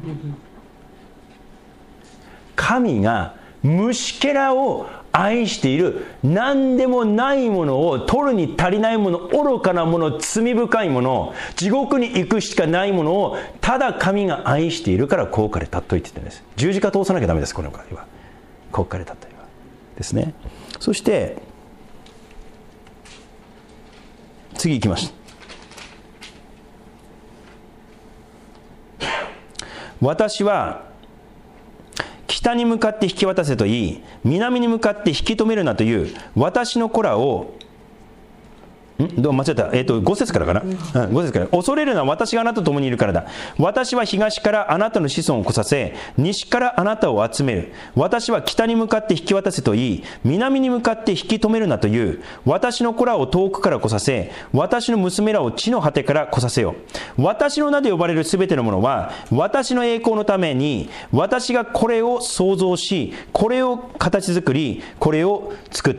Speaker 2: 神が虫けらを愛している、何でもないものを取るに足りないもの、愚かなもの、罪深いもの、地獄に行くしかないものをただ神が愛しているから高価で尊いって言ってるんです。十字架通さなきゃダメです、この場合は。高価で尊いはですね。そして次行きました。私は北に向かって引き渡せと言い、南に向かって引き止めるなという私の子らを、んどう間違えた、えーと、ご節からかな、うん、ご節から、恐れるのは私があなたと共にいるからだ。私は東からあなたの子孫を来させ、西からあなたを集める。私は北に向かって引き渡せと言い、南に向かって引き止めるなという私の子らを遠くから来させ、私の娘らを地の果てから来させよ。私の名で呼ばれるすべてのものは、私の栄光のために、私がこれを創造し、これを形作り、これを作った。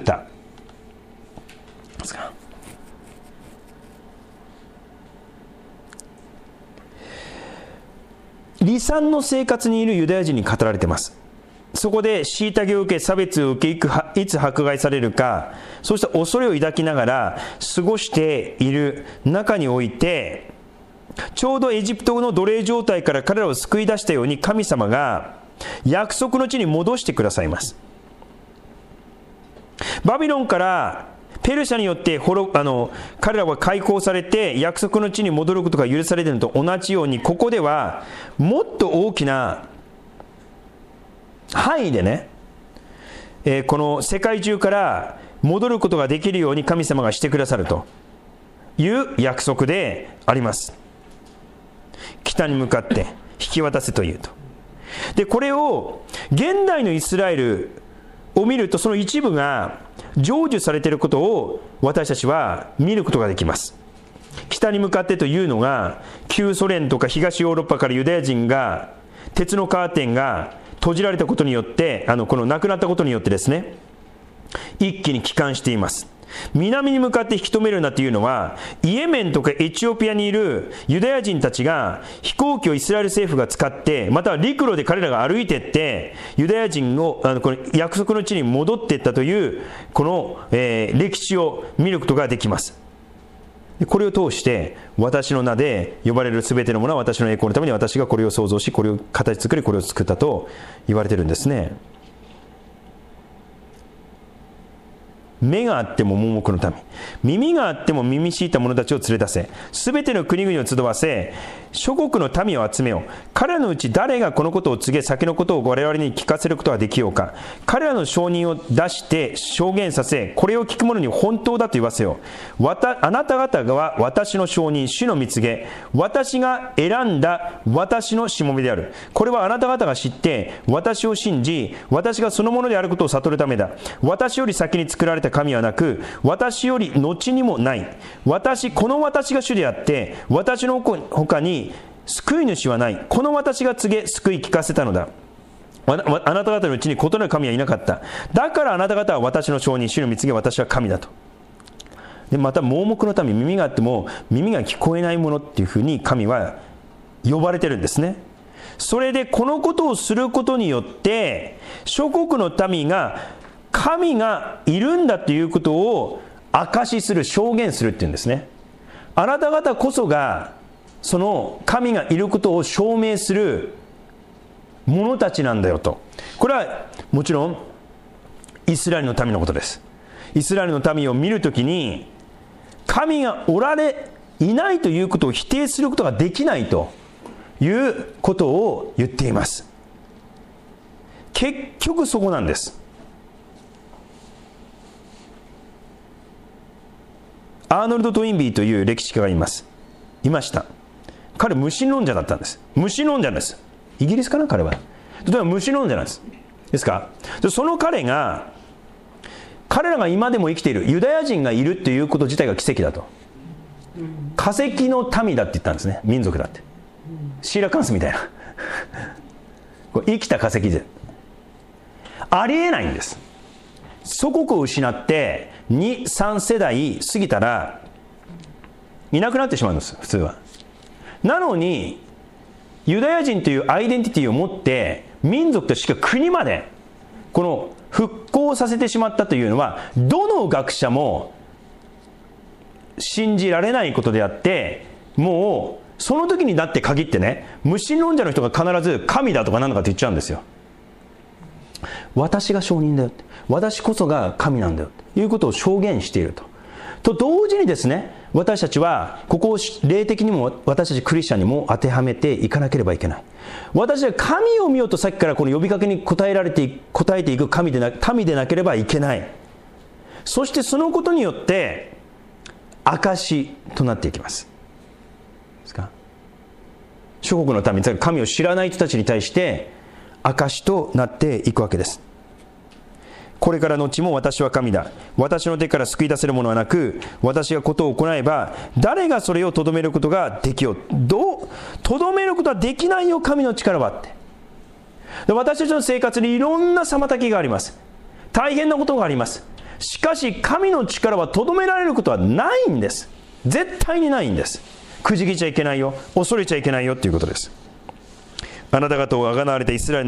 Speaker 2: 離散の生活にいるユダヤ人に語られています。そこで虐げを受け、差別を受け、いつ迫害されるか、そうした恐れを抱きながら過ごしている中において、 ちょうどエジプトの奴隷状態から彼らを救い出したように、神様が約束の地に戻してくださいます。バビロンからペルシャによって滅あの彼らは解放されて約束の地に戻ることが許されているのと同じように、ここではもっと大きな範囲でね、えー、この世界中から戻ることができるように神様がしてくださるという約束であります。北に向かって引き渡せというと。でこれを現代のイスラエルを見ると、その一部が成就されていることを私たちは見ることができます。北に向かってというのが、旧ソ連とか東ヨーロッパからユダヤ人が、鉄のカーテンが閉じられたことによって、あのこの亡くなったことによってですね、一気に帰還しています。南に向かって引き止めるなというのは、イエメンとかエチオピアにいるユダヤ人たちが飛行機をイスラエル政府が使って、または陸路で彼らが歩いていってユダヤ人のあのこの約束の地に戻っていったというこの、えー、歴史を見ることができます。これを通して、私の名で呼ばれるすべてのものは私の栄光のために私がこれを創造し、これを形作り、これを作ったと言われているんですね。目があっても盲目の民、耳があっても耳しいた者たちを連れ出せ、すべての国々を集わせ、諸国の民を集めよう。彼らのうち誰がこのことを告げ、先のことを我々に聞かせることができようか。彼らの証人を出して証言させ、これを聞く者に本当だと言わせよう。わたあなた方は私の証人、主の蜜げ、私が選んだ私のしもべである。これはあなた方が知って私を信じ、私がそのものであることを悟るためだ。私より先に作られた神はなく、私より後にもない。私、この私が主であって、私の他に救い主はない。この私が告げ、救い聞かせたのだ。あなた方のうちに異なる神はいなかった。だからあなた方は私の証人、主の蜜げ、私は神だと。でまた盲目の民、耳があっても耳が聞こえないものっていうふうに神は呼ばれてるんですね。それでこのことをすることによって、諸国の民が神がいるんだということを証しする、証言するっていうんですね。あなた方こそがその神がいることを証明する者たちなんだよと。これはもちろんイスラエルの民のことです。イスラエルの民を見るときに、神がおられいないということを否定することができないということを言っています。結局そこなんです。アーノルド・トインビーという歴史家がいますいました。彼無神論者だったんです。無神論者です。イギリスかな、彼は。例えば無神論者なんです。ですか。でその彼が、彼らが今でも生きているユダヤ人がいるということ自体が奇跡だと。化石の民だって言ったんですね。民族だって。シーラカンスみたいなこれ生きた化石でありえないんです。祖国を失ってに、さん世代過ぎたらいなくなってしまうんです、普通は。なのにユダヤ人というアイデンティティを持って民族としか国までこの復興させてしまったというのは、どの学者も信じられないことであって、もうその時になって限ってね、無神論者の人が必ず神だとか何だかって言っちゃうんですよ。私が証人だよって、私こそが神なんだよということを証言していると。と同時にですね、私たちはここを霊的にも私たちクリスチャンにも当てはめていかなければいけない。私は神を見ようと、さっきからこの呼びかけに応えられて応えていく神でな民でなければいけない。そしてそのことによって証となっていきます。ですか。諸国の民、つまり神を知らない人たちに対して証となっていくわけです。これからの後も私は神だ。私の手から救い出せるものはなく、私がことを行えば誰がそれをとどめることができよう。どうとどめることはできないよ、神の力はって。で私たちの生活にいろんな妨げがあります。大変なことがあります。しかし神の力はとどめられることはないんです。絶対にないんです。くじけちゃいけないよ、恐れちゃいけないよということです。あなた方をあがなわれたイスラエルの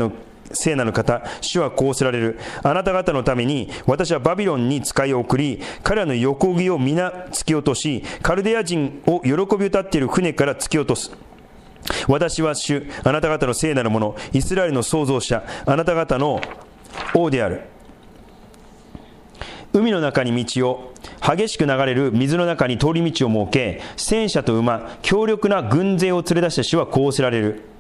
Speaker 1: 聖なる方、主はこうおせられる。あなた方のために私はバビロンに使いを送り、彼らの横木を皆突き落とし、カルデア人を喜び歌っている船から突き落とす。私は主、あなた方の聖なるもの、イスラエルの創造者、あなた方の王である。海の中に道を、激しく流れる水の中に通り道を設け、戦車と馬、強力な軍勢を連れ出した主はこうおせられる。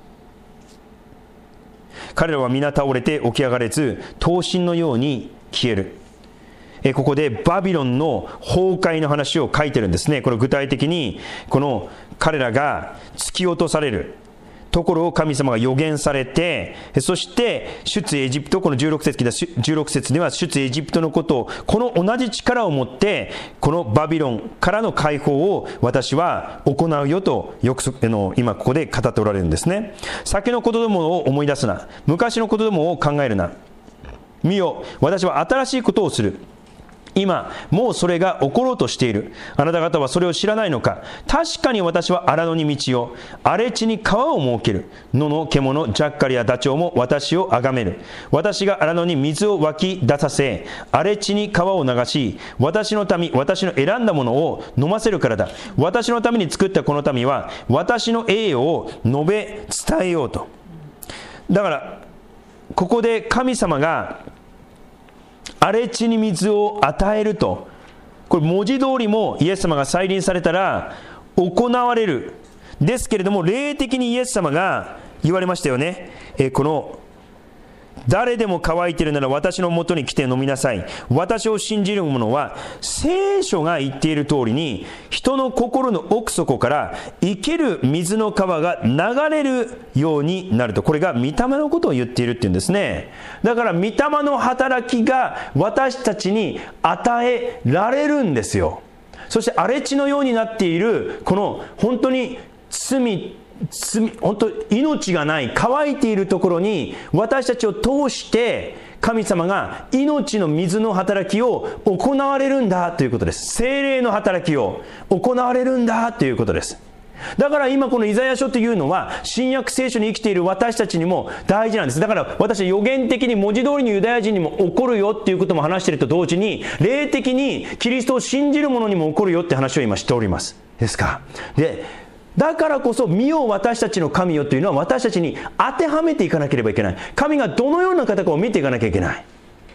Speaker 1: 彼らは皆倒れて起き上がれず、刀身のように消える。えここでバビロンの崩壊の話を書いてるんですね。これ具体的にこの彼らが突き落とされるところを神様が予言されて、そして出エジプト、このじゅうろく節じゅうろく節では出エジプトのことを、この同じ力を持ってこのバビロンからの解放を私は行うよとよくの今ここで語っておられるんですね。先のことどもを思い出すな、昔のことどもを考えるな。見よ、私は新しいことをする。今もうそれが起ころうとしている。あなた方はそれを知らないのか。確かに私は荒野に道を、荒れ地に川を設ける。野の獣、ジャッカルやダチョウも私を崇める。私が荒野に水を湧き出させ、荒れ地に川を流し、私の民、私の選んだものを飲ませるからだ。私のために作ったこの民は私の栄誉を述べ伝えようと。だからここで神様が荒れ地に水を与えると、これ文字通りもイエス様が再臨されたら行われる。ですけれども霊的にイエス様が言われましたよね。えこの誰でも乾いているなら私のもとに来て飲みなさい。私を信じる者は聖書が言っている通りに人の心の奥底から生ける水の川が流れるようになると。これが御霊のことを言っているっていうんですね。だから御霊の働きが私たちに与えられるんですよ。そして荒れ地のようになっているこの本当に罪本当命がない乾いているところに私たちを通して神様が命の水の働きを行われるんだということです。聖霊の働きを行われるんだということです。だから今このイザヤ書というのは新約聖書に生きている私たちにも大事なんです。だから私は予言的に文字通りにユダヤ人にも起こるよっていうことも話していると同時に、霊的にキリストを信じる者にも起こるよって話を今しております。ですか。でだからこそ見よ私たちの神よというのは私たちに当てはめていかなければいけない。神がどのような方かを見ていかなきゃいけない。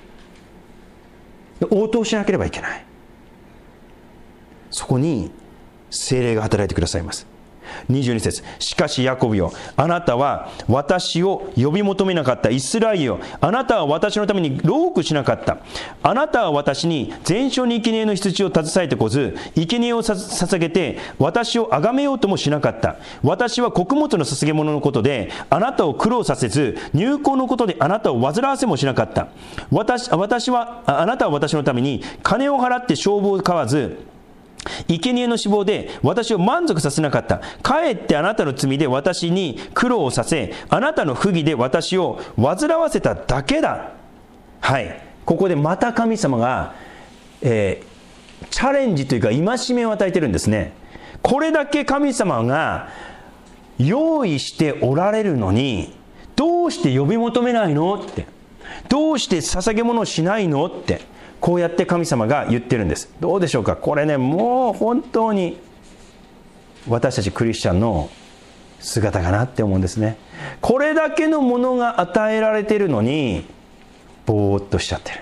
Speaker 1: 応答しなければいけない。そこに聖霊が働いてくださいます。にじゅうに節、しかしヤコブよ、あなたは私を呼び求めなかった。イスラエルよ、あなたは私のために労苦しなかった。あなたは私に全焼に生贄の羊を携えてこず、生贄を捧げて私を崇めようともしなかった。私は穀物の捧げ物のことであなたを苦労させず、入港のことであなたを煩わせもしなかった。私、私はあなたは私のために金を払って勝負を買わず、生贄の脂肪で私を満足させなかった。かえってあなたの罪で私に苦労をさせ、あなたの不義で私を煩わせただけだ。はい、ここでまた神様が、えー、チャレンジというか戒めを与えてるんですね。これだけ神様が用意しておられるのにどうして呼び求めないのって、どうして捧げ物をしないのって、こうやって神様が言ってるんです。どうでしょうか。これね、もう本当に私たちクリスチャンの姿かなって思うんですね。これだけのものが与えられてるのにぼーっとしちゃってる。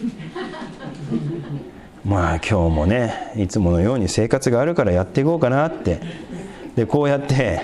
Speaker 1: まあ今日もね、いつものように生活があるからやっていこうかなって、でこうやって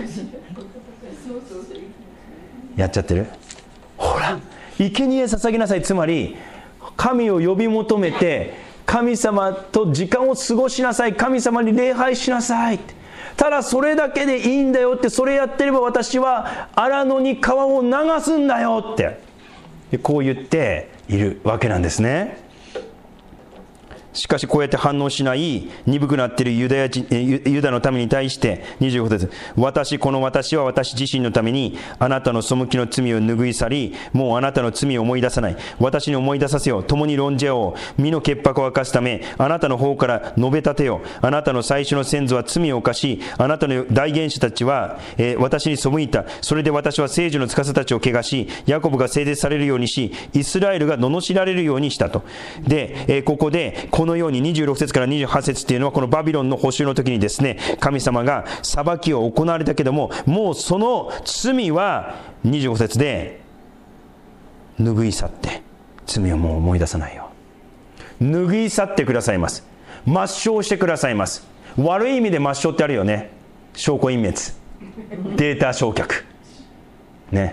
Speaker 1: やっちゃってる。ほら、生贄捧げなさい。つまり神を呼び求めて神様と時間を過ごしなさい。神様に礼拝しなさい。ただそれだけでいいんだよって、それやってれば私は荒野に川を流すんだよってこう言っているわけなんですね。 しかしこうやって反応しない鈍くなっているユダヤ人、ユダの民に対してにじゅうご節、私この私は私自身のためにあなたの背きの罪を拭い去り、もうあなたの罪を思い出さない。私に思い出させよう。共に論じ合おう。身の潔白を明かすためあなたの方から述べ立てよう。あなたの最初の先祖は罪を犯し、あなたの大元首たちは、えー、私に背いた。それで私は聖女の司たちを汚し、ヤコブが聖絶されるようにし、イスラエルが罵られるようにしたと。で、えー、ここでこのようににじゅうろく節からにじゅうはち節っていうのは、このバビロンの捕囚の時にですね、神様が裁きを行われたけども、もうその罪はにじゅうご節で拭い去って、罪をもう思い出さないよ。拭い去ってくださいます。抹消してくださいます。悪い意味で抹消ってあるよね。証拠隠滅、データ焼却ね。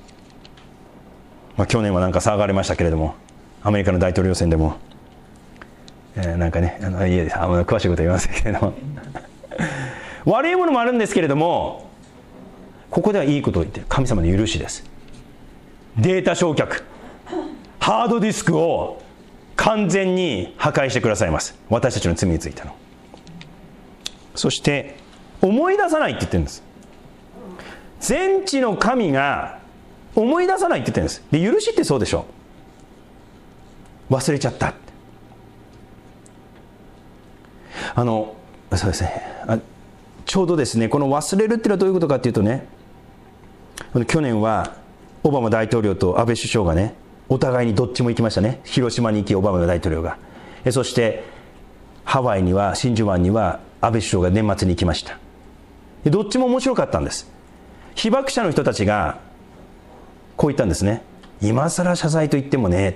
Speaker 1: まあ、去年はなんか騒がれましたけれども、アメリカの大統領選でもえー、なんかね、あの家であんまり詳しいことは言いませんけれども悪いものもあるんですけれども、ここではいいことを言ってる。神様の許しです。データ焼却、ハードディスクを完全に破壊してくださいます。私たちの罪についての。そして思い出さないって言ってるんです。全知の神が思い出さないって言ってるんです。で、許しってそうでしょ。忘れちゃった。あのそうですね、あちょうどですね、この忘れるっていうのはどういうことかっていうとね、去年はオバマ大統領と安倍首相がね、お互いにどっちも行きましたね。広島に行き、オバマ大統領が、えそしてハワイには、真珠湾には安倍首相が年末に行きました。でどっちも面白かったんです。被爆者の人たちがこう言ったんですね。今更謝罪と言ってもねって、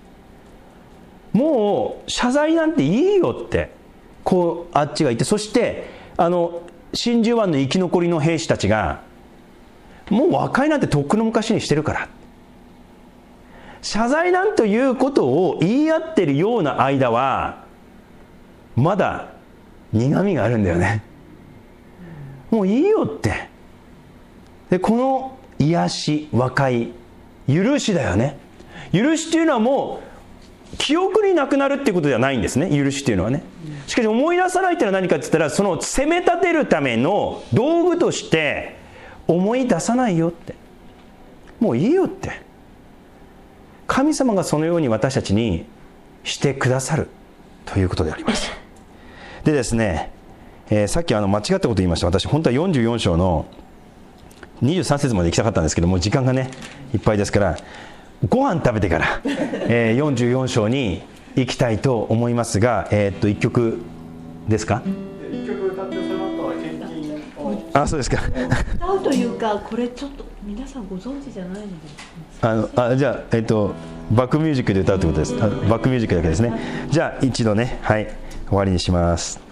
Speaker 1: もう謝罪なんていいよって、こうあっちが言って、そしてあの真珠湾の生き残りの兵士たちが、もう和解なんてとっくの昔にしてるから、謝罪なんということを言い合ってるような間はまだ苦みがあるんだよね。もういいよって。でこの癒し、和解、許しだよね。許しっていうのはもう記憶になくなるっていうことではないんですね、許しっていうのはね。しかし思い出さないっていうのは何かって言ったら、その責め立てるための道具として思い出さないよって、もういいよって、神様がそのように私たちにしてくださるということであります。でですね、えー、さっきあの間違ったこと言いました。私本当はよんじゅうよん章のにじゅうさん節まで行きたかったんですけども、時間がねいっぱいですから、ご飯食べてから、えー、よんじゅうよん章に行きたいと思いますが、えー、っといっきょくですか。
Speaker 3: いっきょく歌って、その後は献金を。
Speaker 1: あ、そうですか。
Speaker 4: 歌うというか、これちょっと皆さんご存知じゃないので、
Speaker 1: あのあじゃあ、えー、っとバックミュージックで歌うということです。あバックミュージックだけですね。じゃあ一度ね、はい、終わりにします。